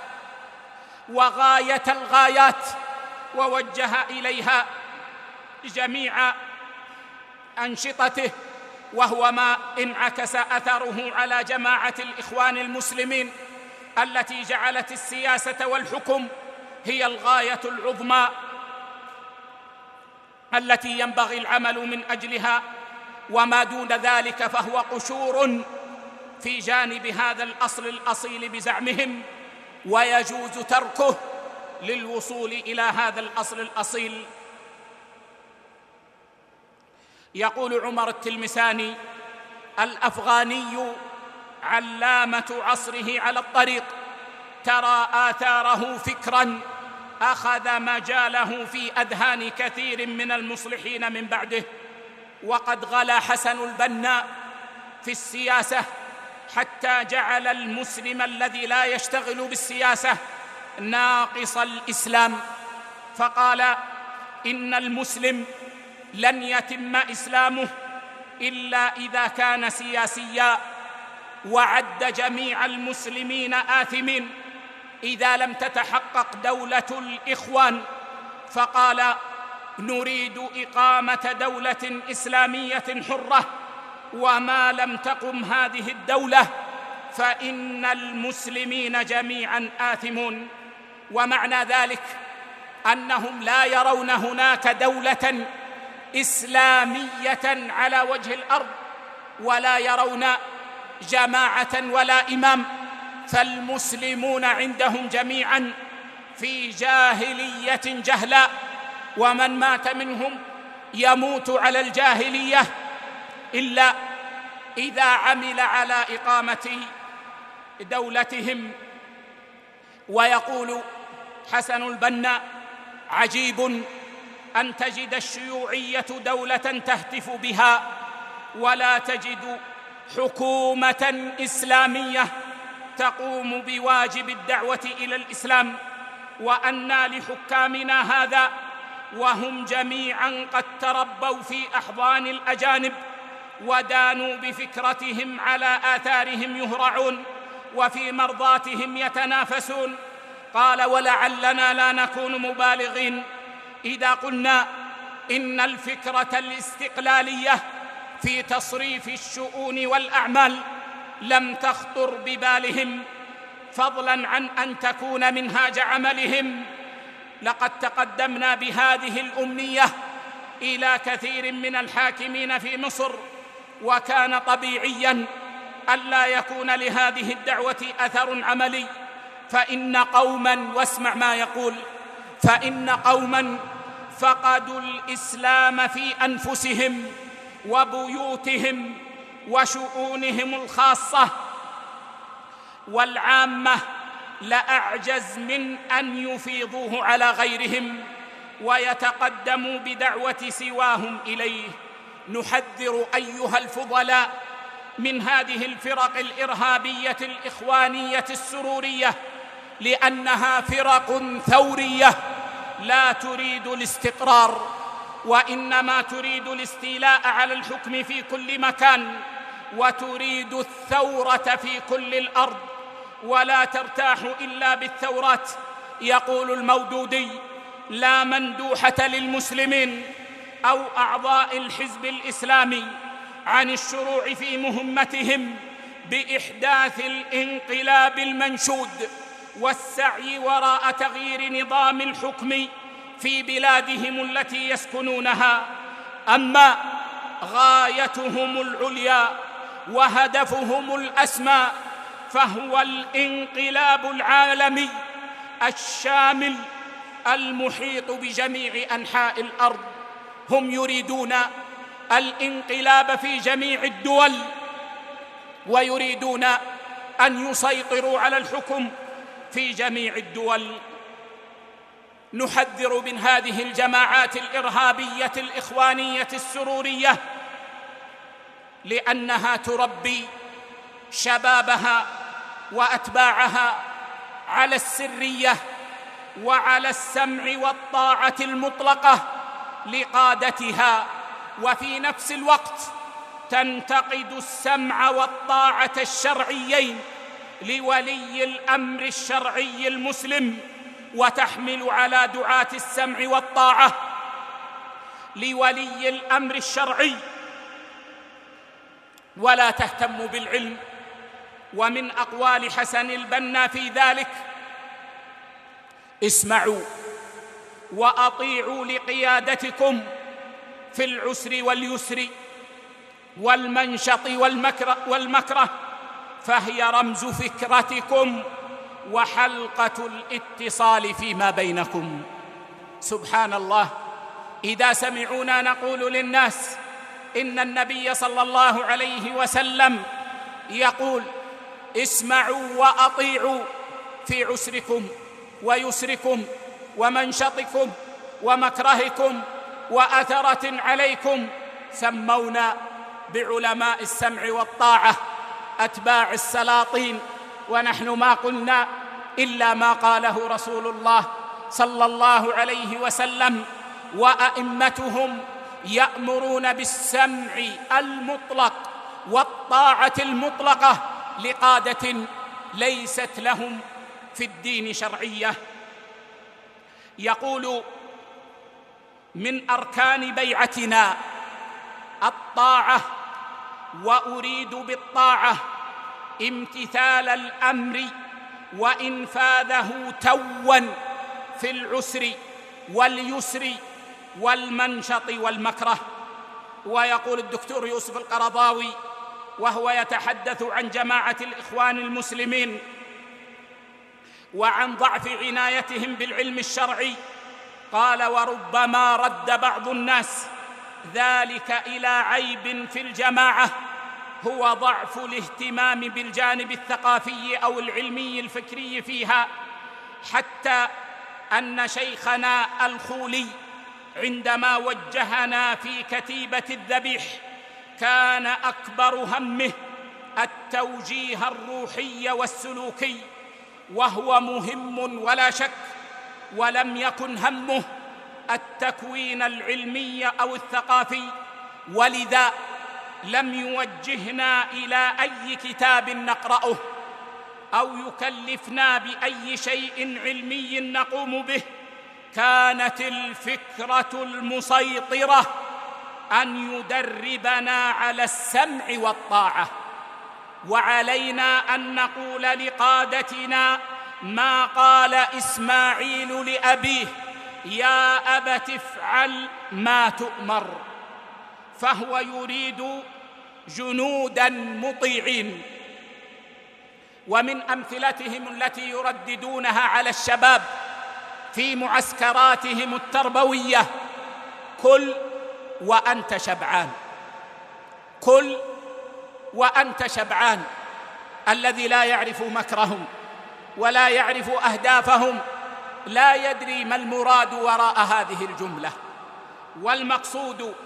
وغاية الغايات، ووجه إليها جميع أنشطته، وهو ما انعكس أثره على جماعة الإخوان المسلمين التي جعلت السياسة والحكم هي الغاية العظمى التي ينبغي العمل من أجلها، وما دون ذلك فهو قشور في جانب هذا الأصل الأصيل بزعمهم، ويجوز تركه للوصول إلى هذا الأصل الأصيل. يقول عمر التلمساني: الأفغاني علامة عصره على الطريق، ترى آثاره فكراً أخذ مجاله في أذهان كثير من المصلحين من بعده. وقد غلا حسن البنا في السياسة حتى جعل المسلم الذي لا يشتغل بالسياسة ناقص الإسلام، فقال: إن المسلم لن يتم إسلامه إلا إذا كان سياسيا، وعد جميع المسلمين آثمين إذا لم تتحقق دولة الإخوان، فقال: نريد إقامة دولة إسلامية حرة، وما لم تقم هذه الدولة فإن المسلمين جميعا آثمون. ومعنى ذلك أنهم لا يرون هناك دولة إسلامية على وجه الأرض، ولا يرون جماعة ولا إمام، فالمسلمون عندهم جميعا في جاهلية جهلاء، ومن مات منهم يموت على الجاهلية إلا إذا عمل على إقامة دولتهم. ويقول حسن البنا: عجيب أن تجد الشيوعية دولة تهتف بها، ولا تجد حكومة إسلامية تقوم بواجب الدعوة إلى الإسلام، وأنى لحكامنا هذا وهم جميعا قد تربوا في أحضان الأجانب ودانوا بفكرتهم على آثارهم يهرعون وفي مرضاتهم يتنافسون. قال: ولعلنا لا نكون مبالغين إذا قلنا إن الفكرة الاستقلالية في تصريف الشؤون والأعمال لم تخطر ببالهم، فضلاً عن أن تكون منهاج عملهم. لقد تقدمنا بهذه الأمنية إلى كثير من الحاكمين في مصر، وكان طبيعياً ألا يكون لهذه الدعوة أثر عملي، فإن قوماً، واسمع ما يقول، فإن قوماً فقدوا الإسلام في أنفسهم وبيوتهم وشؤونهم الخاصة والعامة لأعجز من أن يفيضوه على غيرهم ويتقدموا بدعوة سواهم إليه. نحذر أيها الفضلاء من هذه الفرق الإرهابية الإخوانية السرورية، لأنها فرق ثورية لا تريد الاستقرار، وإنما تريد الاستيلاء على الحكم في كل مكان، وتريد الثورة في كل الأرض، ولا ترتاح إلا بالثورات. يقول المودودي: لا مندوحة للمسلمين أو أعضاء الحزب الإسلامي عن الشروع في مهمتهم بإحداث الانقلاب المنشود والسعي وراء تغيير نظام الحكم في بلادهم التي يسكنونها. أما غايتهم العليا وهدفهم الأسمى فهو الانقلاب العالمي الشامل المحيط بجميع أنحاء الأرض. هم يريدون الانقلاب في جميع الدول، ويريدون أن يسيطروا على الحكم في جميع الدول. نحذر من هذه الجماعات الإرهابية الإخوانية السرورية، لأنها تربي شبابها وأتباعها على السرية وعلى السمع والطاعة المطلقة لقادتها، وفي نفس الوقت تنتقد السمع والطاعة الشرعيين لولي الأمر الشرعي المسلم، وتحمل على دعاة السمع والطاعة لولي الأمر الشرعي ولا تهتم بالعلم. ومن أقوال حسن البنا في ذلك: اسمعوا وأطيعوا لقيادتكم في العسر واليسر والمنشط والمكره، فهي رمز فكرتكم وحلقة الاتصال فيما بينكم. سبحان الله، إذا سمعونا نقول للناس إن النبي صلى الله عليه وسلم يقول: اسمعوا وأطيعوا في عسركم ويسركم ومنشطكم ومكرهكم وأثرة عليكم، سمونا بعلماء السمع والطاعة أتباع السلاطين، ونحن ما قلنا إلا ما قاله رسول الله صلى الله عليه وسلم، وأئمتهم يأمرون بالسمع المطلق والطاعة المطلقة لقادة ليست لهم في الدين شرعية. يقول: من أركان بيعتنا الطاعة، وأريد بالطاعة امتثال الأمر وإنفاذه توا في العسر واليسر والمنشط والمكره. ويقول الدكتور يوسف القرضاوي وهو يتحدث عن جماعة الإخوان المسلمين وعن ضعف عنايتهم بالعلم الشرعي، قال: وربما رد بعض الناس ذلك إلى عيب في الجماعة هو ضعف الاهتمام بالجانب الثقافي أو العلمي الفكري فيها، حتى أن شيخنا الخولي عندما وجهنا في كتيبة الذبيح كان أكبر همه التوجيه الروحي والسلوكي، وهو مهم ولا شك، ولم يكن همه التكوين العلمي أو الثقافي، ولذا لم يوجهنا إلى أي كتاب نقرأه أو يكلفنا بأي شيء علمي نقوم به. كانت الفكرة المسيطرة أن يدربنا على السمع والطاعة، وعلينا أن نقول لقادتنا ما قال إسماعيل لأبيه: يا أبت افعل ما تؤمر. فهو يريد جنوداً مطيعين. ومن أمثلتهم التي يرددونها على الشباب في معسكراتهم التربوية: كل وأنت شبعان، كل وأنت شبعان. الذي لا يعرف مكرهم ولا يعرف أهدافهم لا يدري ما المراد وراء هذه الجملة. والمقصود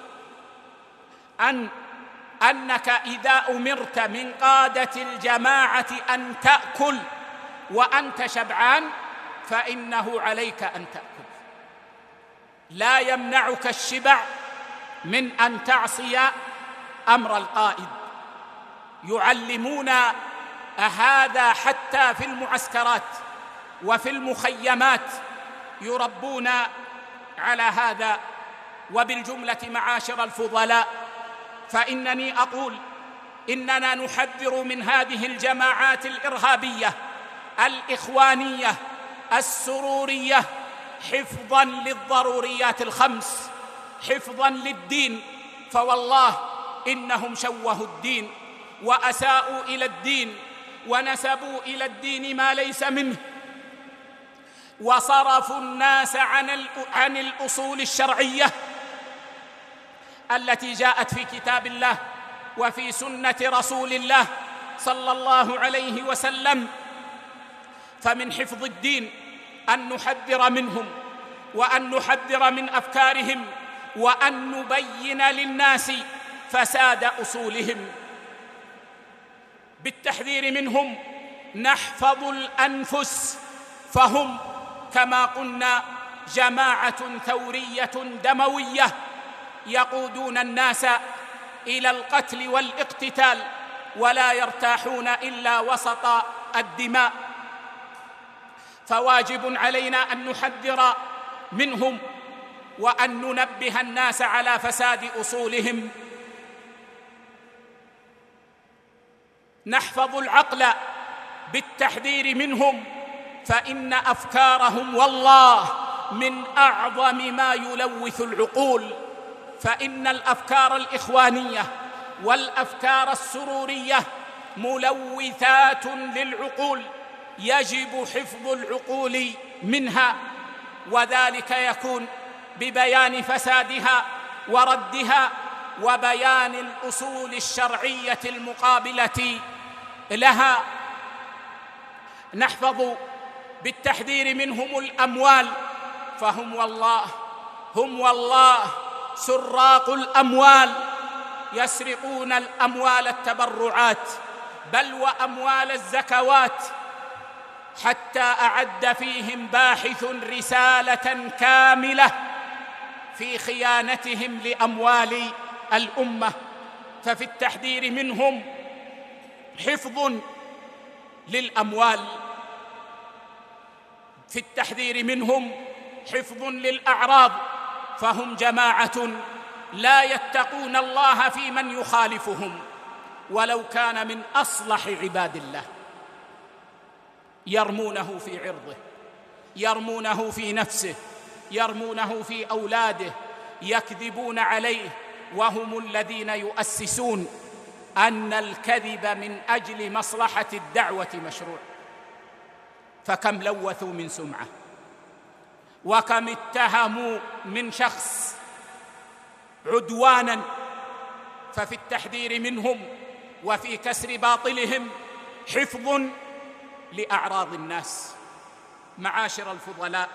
أنك إذا أمرت من قادة الجماعة أن تأكل وأنت شبعان فإنه عليك أن تأكل، لا يمنعك الشبع من أن تعصي أمر القائد. يعلمون هذا حتى في المعسكرات وفي المخيمات، يربون على هذا. وبالجملة معاشر الفضلاء، فإنني أقول إننا نحذر من هذه الجماعات الإرهابية الإخوانية السرورية حفظاً للضروريات الخمس، حفظاً للدين، فوالله إنهم شوهوا الدين وأساءوا إلى الدين ونسبوا إلى الدين ما ليس منه، وصرفوا الناس عن الأصول الشرعية التي جاءت في كتاب الله وفي سنة رسول الله صلى الله عليه وسلم. فمن حفظ الدين أن نحذر منهم وأن نحذر من أفكارهم، وأن نبين للناس فساد أصولهم. بالتحذير منهم نحفظ الأنفس، فهم كما قلنا جماعة ثورية دموية يقودون الناس إلى القتل والاقتتال، ولا يرتاحون إلا وسط الدماء. فواجب علينا أن نحذر منهم، وأن ننبه الناس على فساد أصولهم. نحفظ العقل بالتحذير منهم، فإن أفكارهم والله من أعظم ما يلوث العقول. فإن الأفكار الإخوانية والأفكار السرورية ملوثات للعقول، يجب حفظ العقول منها، وذلك يكون ببيان فسادها وردها، وبيان الأصول الشرعية المقابلة لها. نحفظ بالتحذير منهم الأموال، فهم والله سراق الأموال، يسرقون الأموال التبرعات بل وأموال الزكوات، حتى أعد فيهم باحث رسالة كاملة في خيانتهم لأموال الأمة. ففي التحذير منهم حفظ للأموال، في التحذير منهم حفظ للأعراض، فهم جماعة لا يتقون الله في من يخالفهم ولو كان من أصلح عباد الله، يرمونه في عرضه، يرمونه في نفسه، يرمونه في أولاده، يكذبون عليه، وهم الذين يؤسسون أن الكذب من أجل مصلحة الدعوة مشروع. فكم لوثوا من سمعة، وكم اتهموا من شخص عدوانا. ففي التحذير منهم وفي كسر باطلهم حفظ لأعراض الناس. معاشر الفضلاء،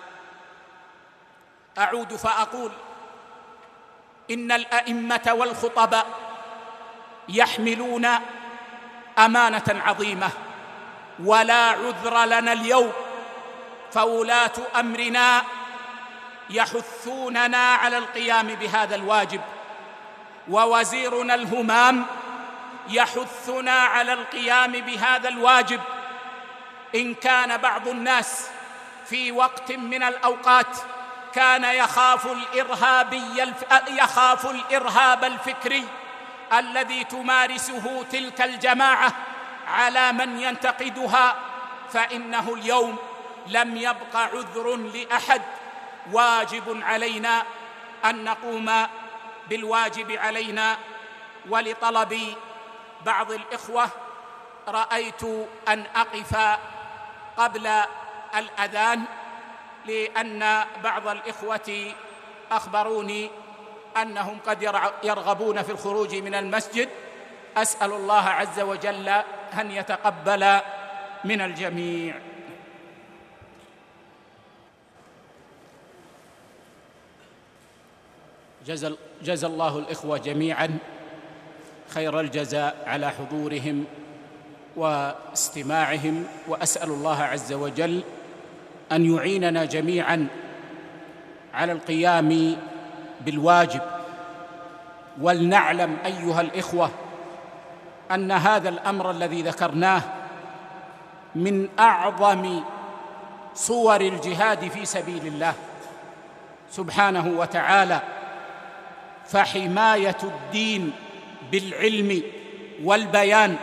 أعود فأقول إن الأئمة والخطباء يحملون أمانة عظيمة، ولا عذر لنا اليوم، فولاة أمرنا يحثوننا على القيام بهذا الواجب، ووزيرنا الهمام يحثنا على القيام بهذا الواجب. إن كان بعض الناس في وقت من الأوقات كان يخاف الإرهاب الفكري الذي تمارسه تلك الجماعة على من ينتقدها، فإنه اليوم لم يبق عذر لأحد. واجب علينا أن نقوم بالواجب علينا. ولطلب بعض الإخوة رأيت أن أقف قبل الأذان، لأن بعض الإخوة أخبروني أنهم قد يرغبون في الخروج من المسجد. أسأل الله عز وجل أن يتقبل من الجميع. جزى الله الإخوة جميعاً خير الجزاء على حضورهم واستماعهم، وأسأل الله عز وجل أن يعيننا جميعاً على القيام بالواجب. ولنعلم أيها الإخوة أن هذا الأمر الذي ذكرناه من أعظم صور الجهاد في سبيل الله سبحانه وتعالى. فحماية الدين بالعلم والبيان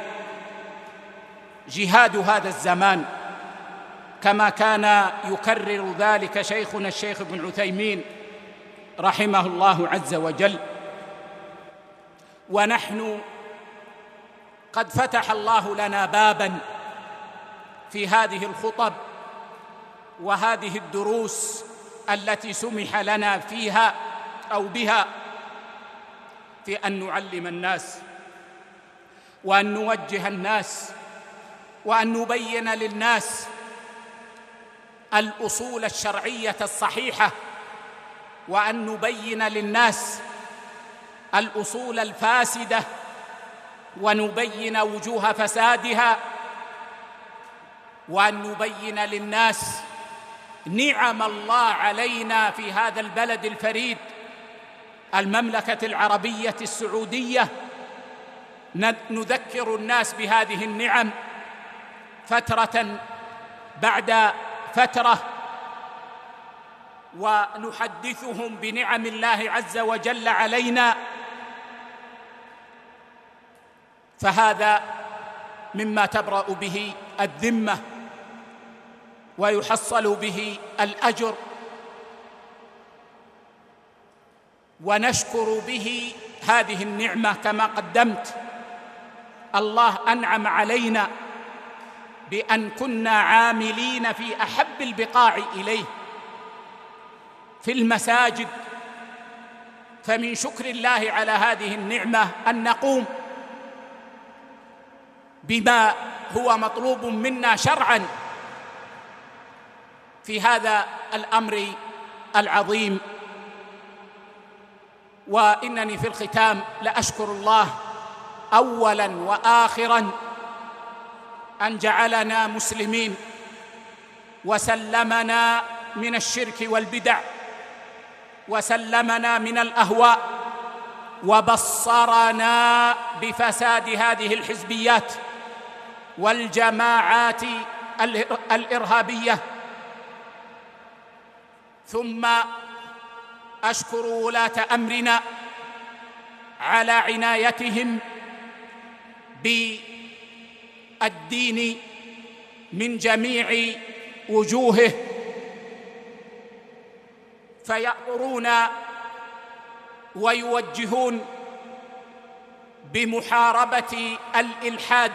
جهاد هذا الزمان، كما كان يكرر ذلك شيخنا الشيخ ابن عثيمين رحمه الله عز وجل. ونحن قد فتح الله لنا باباً في هذه الخطب وهذه الدروس التي سمح لنا فيها أو بها في أن نعلم الناس، وأن نوجه الناس، وأن نبين للناس الأصول الشرعية الصحيحة وأن نبين للناس الأصول الفاسدة ونبين وجوه فسادها، وأن نبين للناس نعم الله علينا في هذا البلد الفريد المملكة العربية السعودية. نذكر الناس بهذه النعم فترة بعد فترة، ونحدثهم بنعم الله عز وجل علينا، فهذا مما تبرأ به الذمة ويحصل به الأجر، ونشكر به هذه النعمة. كما قدمت، الله أنعم علينا بأن كنا عاملين في أحب البقاع إليه في المساجد، فمن شكر الله على هذه النعمة أن نقوم بما هو مطلوب منا شرعاً في هذا الأمر العظيم. وإنني في الختام لأشكر الله أولاً وآخراً أن جعلنا مسلمين وسلمنا من الشرك والبدع وسلمنا من الأهواء وبصرنا بفساد هذه الحزبيات والجماعات الإرهابية. ثم أشكر ولاة أمرنا على عنايتهم بالدين من جميع وجوهه، فيأمرون ويوجهون بمحاربة الإلحاد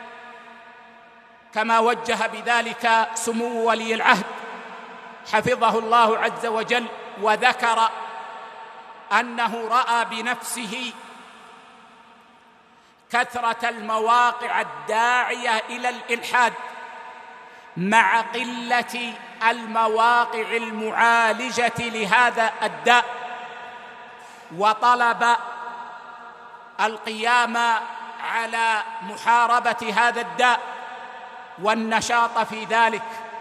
كما وجه بذلك سمو ولي العهد حفظه الله عز وجل، وذكر أنه رأى بنفسه كثرة المواقع الداعية إلى الإلحاد مع قلة المواقع المعالجة لهذا الداء، وطلب القيام على محاربة هذا الداء والنشاط في ذلك،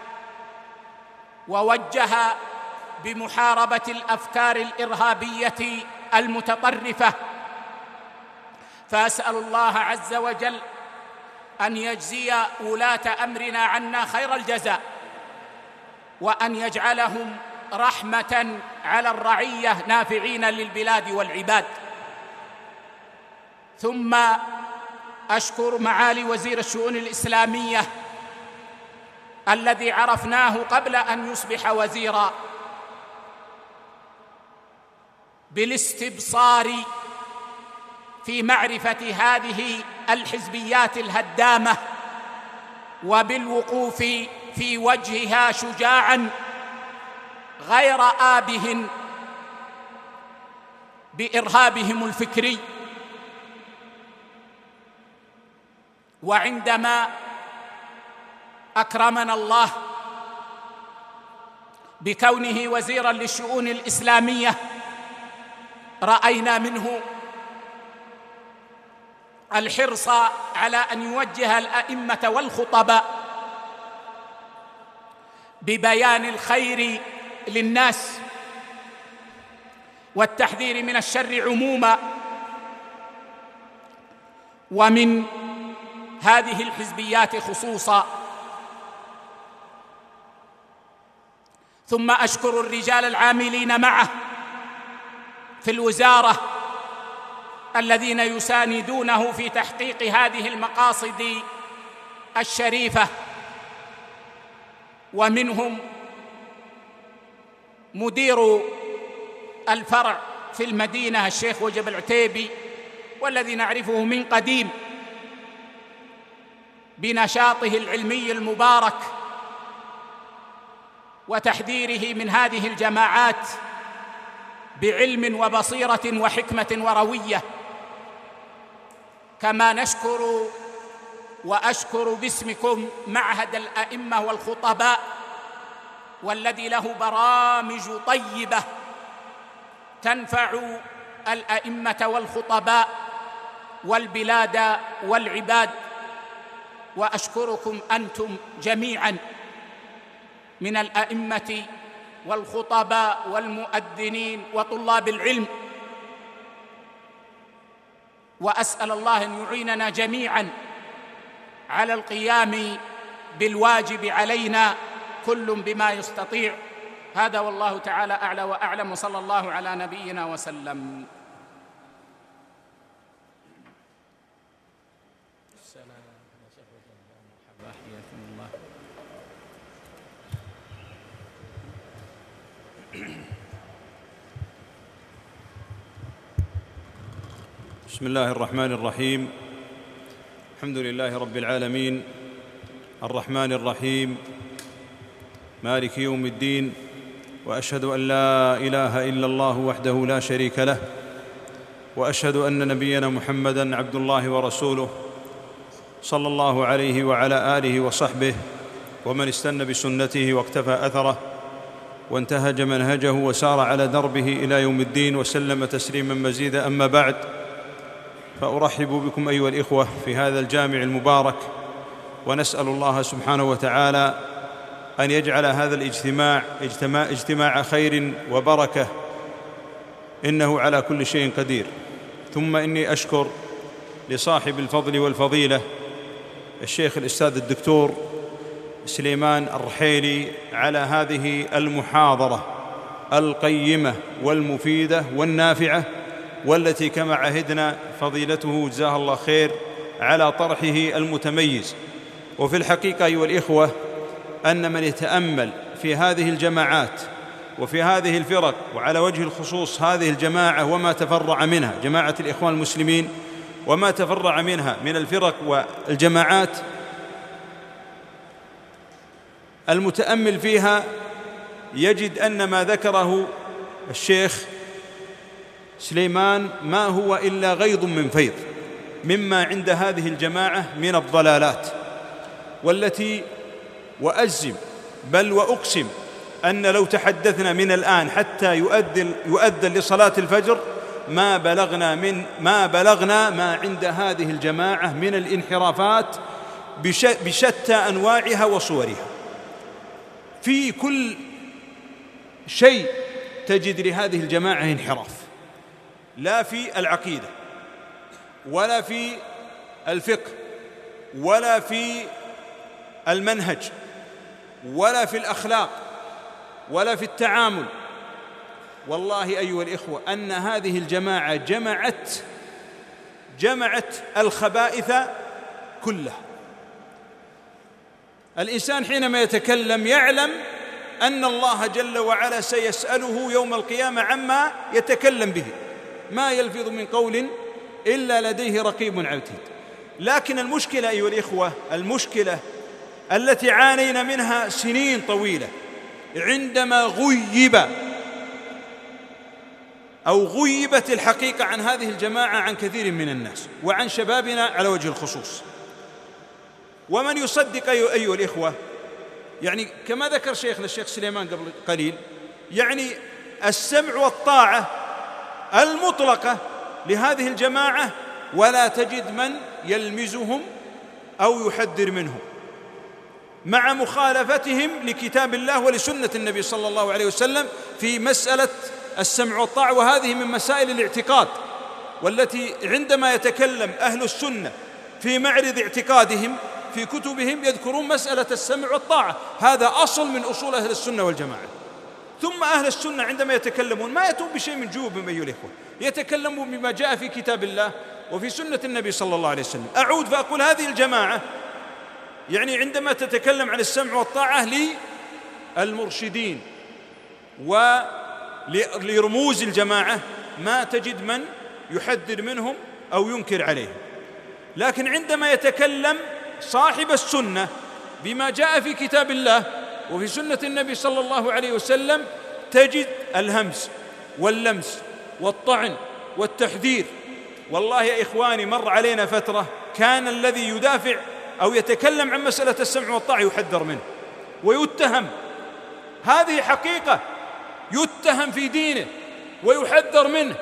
ووجه بمحاربة الأفكار الإرهابية المتطرفة. فأسأل الله عز وجل أن يجزي ولاة أمرنا عنا خير الجزاء، وأن يجعلهم رحمة على الرعية نافعين للبلاد والعباد. ثم أشكر معالي وزير الشؤون الإسلامية الذي عرفناه قبل أن يصبح وزيرا بالاستبصار في معرفة هذه الحزبيات الهدامة وبالوقوف في وجهها شجاعاً غير آبه بإرهابهم الفكري. وعندما أكرمنا الله بكونه وزيراً للشؤون الإسلامية رأينا منه الحرص على أن يوجه الأئمة والخطباء ببيان الخير للناس والتحذير من الشر عموما، ومن هذه الحزبيات خصوصا. ثم أشكر الرجال العاملين معه في الوزارة الذين يساندونه في تحقيق هذه المقاصد الشريفة، ومنهم مدير الفرع في المدينة الشيخ وجب العتيبي، والذي نعرفه من قديم بنشاطه العلمي المبارك وتحذيره من هذه الجماعات بعلم وبصيرة وحكمة وروية. كما نشكر وأشكر باسمكم معهد الأئمة والخطباء، والذي له برامج طيبة تنفع الأئمة والخطباء والبلاد والعباد. وأشكركم أنتم جميعاً من الأئمة والخطباء والمؤذنين وطلاب العلم، وأسأل الله أن يعيننا جميعاً على القيام بالواجب علينا كل بما يستطيع. هذا والله تعالى أعلى وأعلم، وصلى الله على نبينا وسلم.
بسم الله الرحمن الرحيم. الحمد لله رب العالمين، الرحمن الرحيم، مالك يوم الدين، وأشهد أن لا إله إلا الله وحده لا شريك له، وأشهد أن نبينا محمدًا عبد الله ورسوله، صلى الله عليه وعلى آله وصحبه ومن استنى بسنته واقتفى أثره وانتهج منهجه وسار على دربه إلى يوم الدين وسلم تسليماً مزيداً. أما بعد، فأرحب بكم أيها الإخوة في هذا الجامع المبارك، ونسأل الله سبحانه وتعالى أن يجعل هذا اجتماع خير وبركة، إنه على كل شيء قدير. ثم إني أشكر لصاحب الفضل والفضيلة الشيخ الأستاذ الدكتور سليمان الرحيلي على هذه المحاضرة القيمة والمفيدة والنافعة، والتي كما عهدنا فضيلته جزاه الله خير على طرحه المتميز. وفي الحقيقة أيها الإخوة، أن من يتأمل في هذه الجماعات وفي هذه الفرق، وعلى وجه الخصوص هذه الجماعة وما تفرع منها، جماعة الإخوان المسلمين وما تفرع منها من الفرق والجماعات، المتأمل فيها يجد أن ما ذكره الشيخ سليمان ما هو إلا غيض من فيض مما عند هذه الجماعة من الضلالات، والتي وأجزم بل وأقسم أن لو تحدثنا من الآن حتى يؤذن لصلاة الفجر ما بلغنا ما عند هذه الجماعة من الانحرافات بشتى أنواعها وصورها. في كل شيء تجد لهذه الجماعة انحراف، لا في العقيدة ولا في الفقه ولا في المنهج ولا في الأخلاق ولا في التعامل. والله أيها الإخوة أن هذه الجماعة جمعت الخبائث كلها. الإنسان حينما يتكلم يعلم أن الله جل وعلا سيسأله يوم القيامة عما يتكلم به، ما يلفظ من قول إلا لديه رقيب عتيد. لكن المشكلة أيها الإخوة، المشكلة التي عانينا منها سنين طويلة، عندما غيبت الحقيقة عن هذه الجماعة عن كثير من الناس وعن شبابنا على وجه الخصوص. ومن يصدق أيها الإخوة، يعني كما ذكر شيخنا الشيخ سليمان قبل قليل، يعني السمع والطاعة المطلقة لهذه الجماعة، ولا تجد من يلمزهم أو يحذر منهم مع مخالفتهم لكتاب الله ولسنة النبي صلى الله عليه وسلم في مسألة السمع والطاعة. وهذه من مسائل الاعتقاد، والتي عندما يتكلم أهل السنة في معرض اعتقادهم في كتبهم يذكرون مسألة السمع والطاعة، هذا أصل من أصول أهل السنة والجماعة. ثم أهل السنة عندما يتكلمون ما يأتون بشيء من جوبهم أيها الإخوة، يتكلمون بما جاء في كتاب الله وفي سنة النبي صلى الله عليه وسلم. أعود فأقول هذه الجماعة يعني عندما تتكلم عن السمع والطاعة للمرشدين ولرموز الجماعة ما تجد من يحذر منهم أو ينكر عليهم. لكن عندما يتكلم صاحب السنة بما جاء في كتاب الله وفي سنة النبي صلى الله عليه وسلم تجد الهمس واللمس والطعن والتحذير. والله يا إخواني، مر علينا فترة كان الذي يدافع أو يتكلم عن مسألة السمع والطاعة يحذر منه ويتهم، هذه حقيقة، يتهم في دينه
ويحذر منه،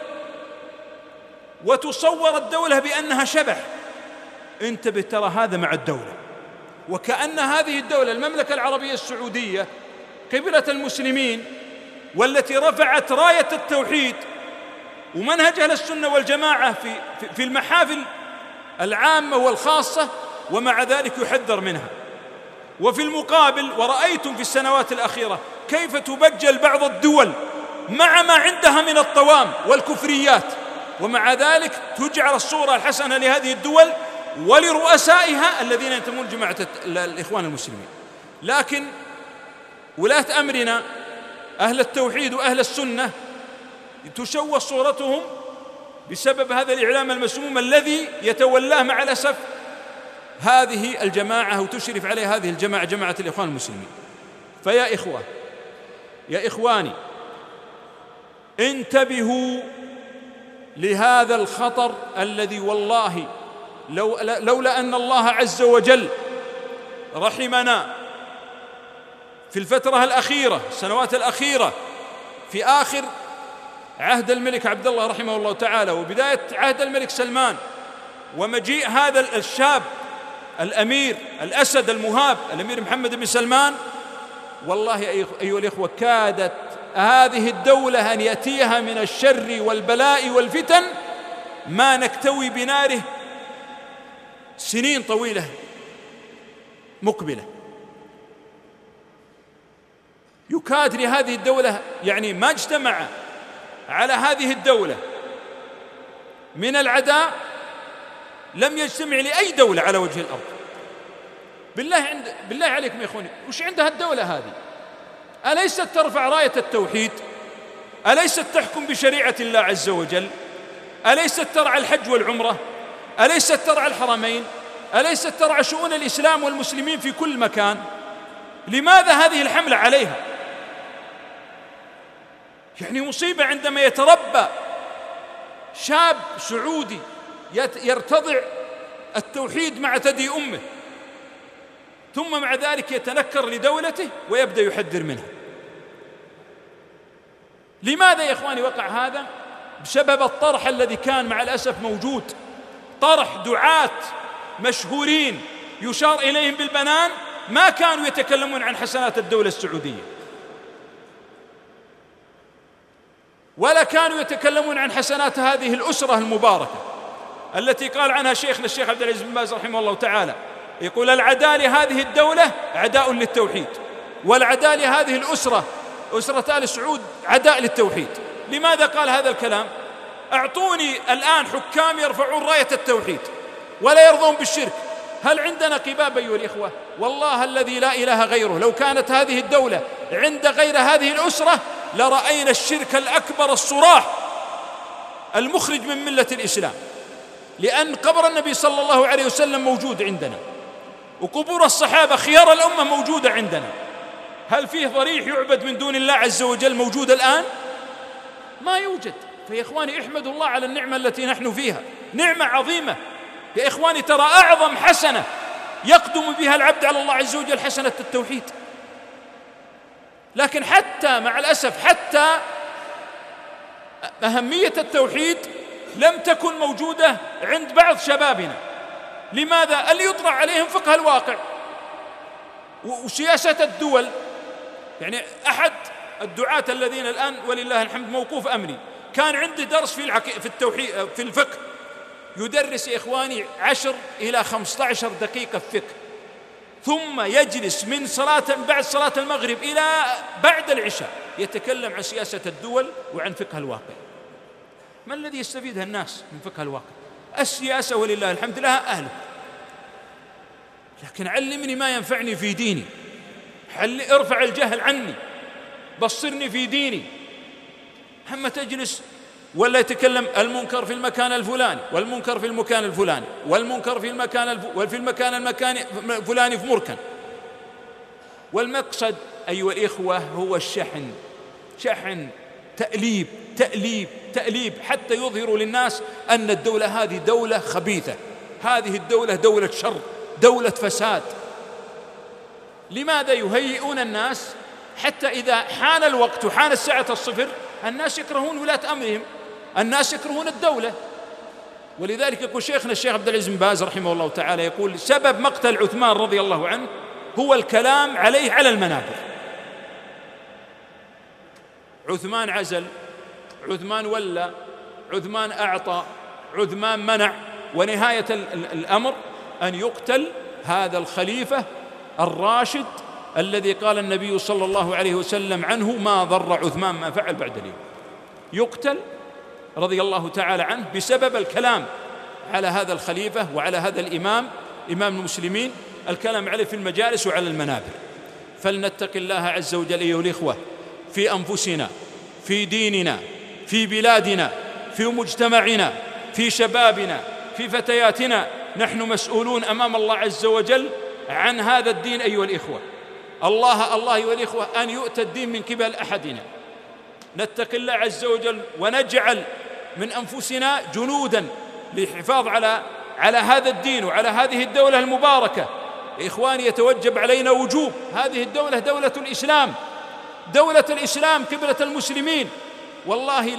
وتصور الدولة بأنها شبح. انتبه، ترى هذا مع الدولة، وكأن هذه الدولة المملكة العربية السعودية قبلة المسلمين، والتي رفعت راية التوحيد ومنهج أهل السنة والجماعة في المحافل العامة والخاصة، ومع ذلك يحذر منها. وفي المقابل، ورأيتم في السنوات الأخيرة كيف تبجل بعض الدول مع ما عندها من الطوام والكفريات، ومع ذلك تجعل الصورة الحسنة لهذه الدول ولرؤسائها الذين ينتمون لجماعة الإخوان المسلمين. لكن ولاة أمرنا أهل التوحيد وأهل السنة تشوه صورتهم بسبب هذا الإعلام المسموم الذي يتولاه مع الأسف هذه الجماعة وتشرف عليه هذه الجماعة، جماعة الإخوان المسلمين. فيا إخوة، يا إخواني، انتبهوا لهذا الخطر الذي والله لولا أن الله عز وجل رحمنا في الفترة الأخيرة، السنوات الأخيرة، في آخر عهد الملك عبد الله رحمه الله تعالى وبداية عهد الملك سلمان، ومجيء هذا الشاب الأمير الأسد المهاب الأمير محمد بن سلمان، والله أيها الإخوة كادت هذه الدولة أن يأتيها من الشر والبلاء والفتن ما نكتوي بناره سنين طويلة مقبلة. يكاد لهذه الدولة، يعني ما اجتمع على هذه الدولة من العداء لم يجتمع لأي دولة على وجه الأرض. بالله عليكم يا إخواني، وش عندها الدولة هذه؟ أليست ترفع راية التوحيد؟ أليست تحكم بشريعة الله عز وجل؟ أليست ترعى الحج والعمرة؟ أليست ترعى الحرمين؟ أليست ترعى شؤون الإسلام والمسلمين في كل مكان؟ لماذا هذه الحملة عليها؟ يعني مصيبة عندما يتربى شاب سعودي يرتضع التوحيد مع ثدي أمه، ثم مع ذلك يتنكر لدولته ويبدأ يحذر منها. لماذا يا إخواني وقع هذا؟ بسبب الطرح الذي كان مع الأسف موجود، طرح دعاة مشهورين يشار إليهم بالبنان ما كانوا يتكلمون عن حسنات الدولة السعودية، ولا كانوا يتكلمون عن حسنات هذه الأسرة المباركة التي قال عنها شيخنا الشيخ عبد العزيز بن باز رحمه الله تعالى، يقول العداء لهذه الدولة عداء للتوحيد، والعداء لهذه الأسرة، أسرة آل سعود، عداء للتوحيد. لماذا قال هذا الكلام؟ أعطوني الآن حكام يرفعون راية التوحيد ولا يرضون بالشرك. هل عندنا قباب أيها الإخوة؟ والله الذي لا إله غيره، لو كانت هذه الدولة عند غير هذه الأسرة لرأينا الشرك الأكبر الصراح المخرج من ملة الإسلام، لأن قبر النبي صلى الله عليه وسلم موجود عندنا، وقبور الصحابة خيار الأمة موجودة عندنا. هل فيه ضريح يعبد من دون الله عز وجل موجود الآن؟ ما يوجد. فيا إخواني احمدوا الله على النعمة التي نحن فيها، نعمة عظيمة يا إخواني. ترى أعظم حسنة يقدم بها العبد على الله عز وجل حسنة التوحيد، لكن حتى مع الأسف حتى أهمية التوحيد لم تكن موجودة عند بعض شبابنا. لماذا؟ اللي يطرح عليهم فقه الواقع وسياسة الدول. يعني أحد الدعاة الذين الآن ولله الحمد موقوف أمني كان عندي درس في التوحيد في الفقه، يدرس يا إخواني 10 إلى 15 دقيقة فقه، ثم يجلس من بعد صلاة المغرب إلى بعد العشاء يتكلم عن سياسة الدول وعن فقه الواقع. ما الذي يستفيدها الناس من فقه الواقع؟ السياسة ولله الحمد لها أهله، لكن علمني ما ينفعني في ديني، ارفع الجهل عني، بصرني في ديني. هم تجلس ولا يتكلم المنكر في المكان الفلاني، والمنكر في المكان الفلاني، والمنكر في المكان الفلاني في مركن. والمقصد أيها الإخوة هو الشحن، شحن، تأليب تأليب تأليب، حتى يظهروا للناس أن الدولة هذه دولة خبيثة، هذه الدولة دولة شر، دولة فساد. لماذا يهيئون الناس حتى إذا حان الوقت وحان الساعة الصفر الناس يكرهون ولاة أمرهم، الناس يكرهون الدولة. ولذلك يقول شيخنا الشيخ عبد العزيز بن باز رحمه الله تعالى، يقول سبب مقتل عثمان رضي الله عنه هو الكلام عليه على المنابر. عثمان عزل، عثمان ولى، عثمان أعطى، عثمان منع، ونهاية الأمر أن يقتل هذا الخليفة الراشد الذي قال النبي صلى الله عليه وسلم عنه ما ضر عثمان ما فعل بعد اليوم. يقتل رضي الله تعالى عنه بسبب الكلام على هذا الخليفة وعلى هذا الإمام، إمام المسلمين، الكلام عليه في المجالس وعلى المنابر. فلنتق الله عز وجل أيها الإخوة في أنفسنا، في ديننا، في بلادنا، في مجتمعنا، في شبابنا، في فتياتنا. نحن مسؤولون أمام الله عز وجل عن هذا الدين أيها الإخوة. الله أيها الإخوة أن يؤتى الدين من قبل أحدنا. نتق الله عز وجل ونجعل من أنفسنا جنودا للحفاظ على هذا الدين وعلى هذه الدولة المباركة. إخواني، يتوجب علينا وجوب هذه الدولة، دولة الإسلام، دولة الإسلام قبلة المسلمين. والله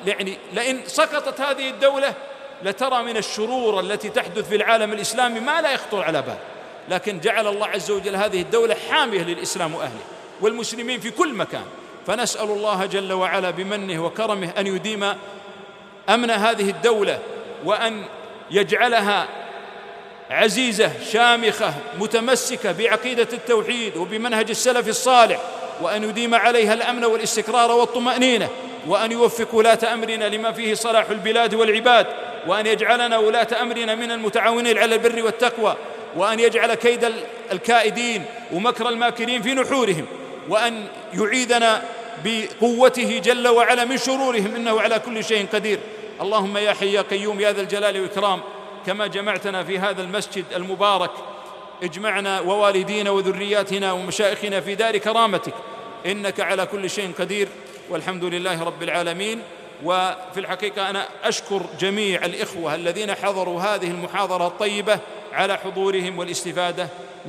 لئن سقطت هذه الدولة لترى من الشرور التي تحدث في العالم الإسلامي ما لا يخطر على بال، لكن جعل الله عز وجل هذه الدولة حامية للإسلام وأهله والمسلمين في كل مكان. فنسأل الله جل وعلا بمنه وكرمه أن يديم أمن هذه الدولة، وأن يجعلها عزيزة شامخة متمسكة بعقيدة التوحيد وبمنهج السلف الصالح، وأن يديم عليها الأمن والاستقرار والطمأنينة، وأن يوفق ولاة أمرنا لما فيه صلاح البلاد والعباد، وأن يجعلنا ولاة أمرنا من المتعاونين على البر والتقوى، وأن يجعل كيد الكائدين ومكر الماكرين في نحورهم، وأن يعيذنا بقوته جل وعلا من شرورهم، إنه على كل شيء قدير. اللهم يا حي يا قيوم يا ذا الجلال والإكرام، كما جمعتنا في هذا المسجد المبارك اجمعنا ووالدينا وذرياتنا ومشايخنا في دار كرامتك، إنك على كل شيء قدير، والحمد لله رب العالمين. وفي الحقيقة أنا أشكر جميع الإخوة الذين حضروا هذه المحاضرة الطيبة على حضورهم والاستفادة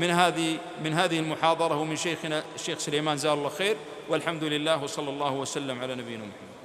من هذه المحاضرة، ومن شيخنا الشيخ سليمان جزاه الله خير، والحمد لله، وصلى الله وسلم على نبينا محمد.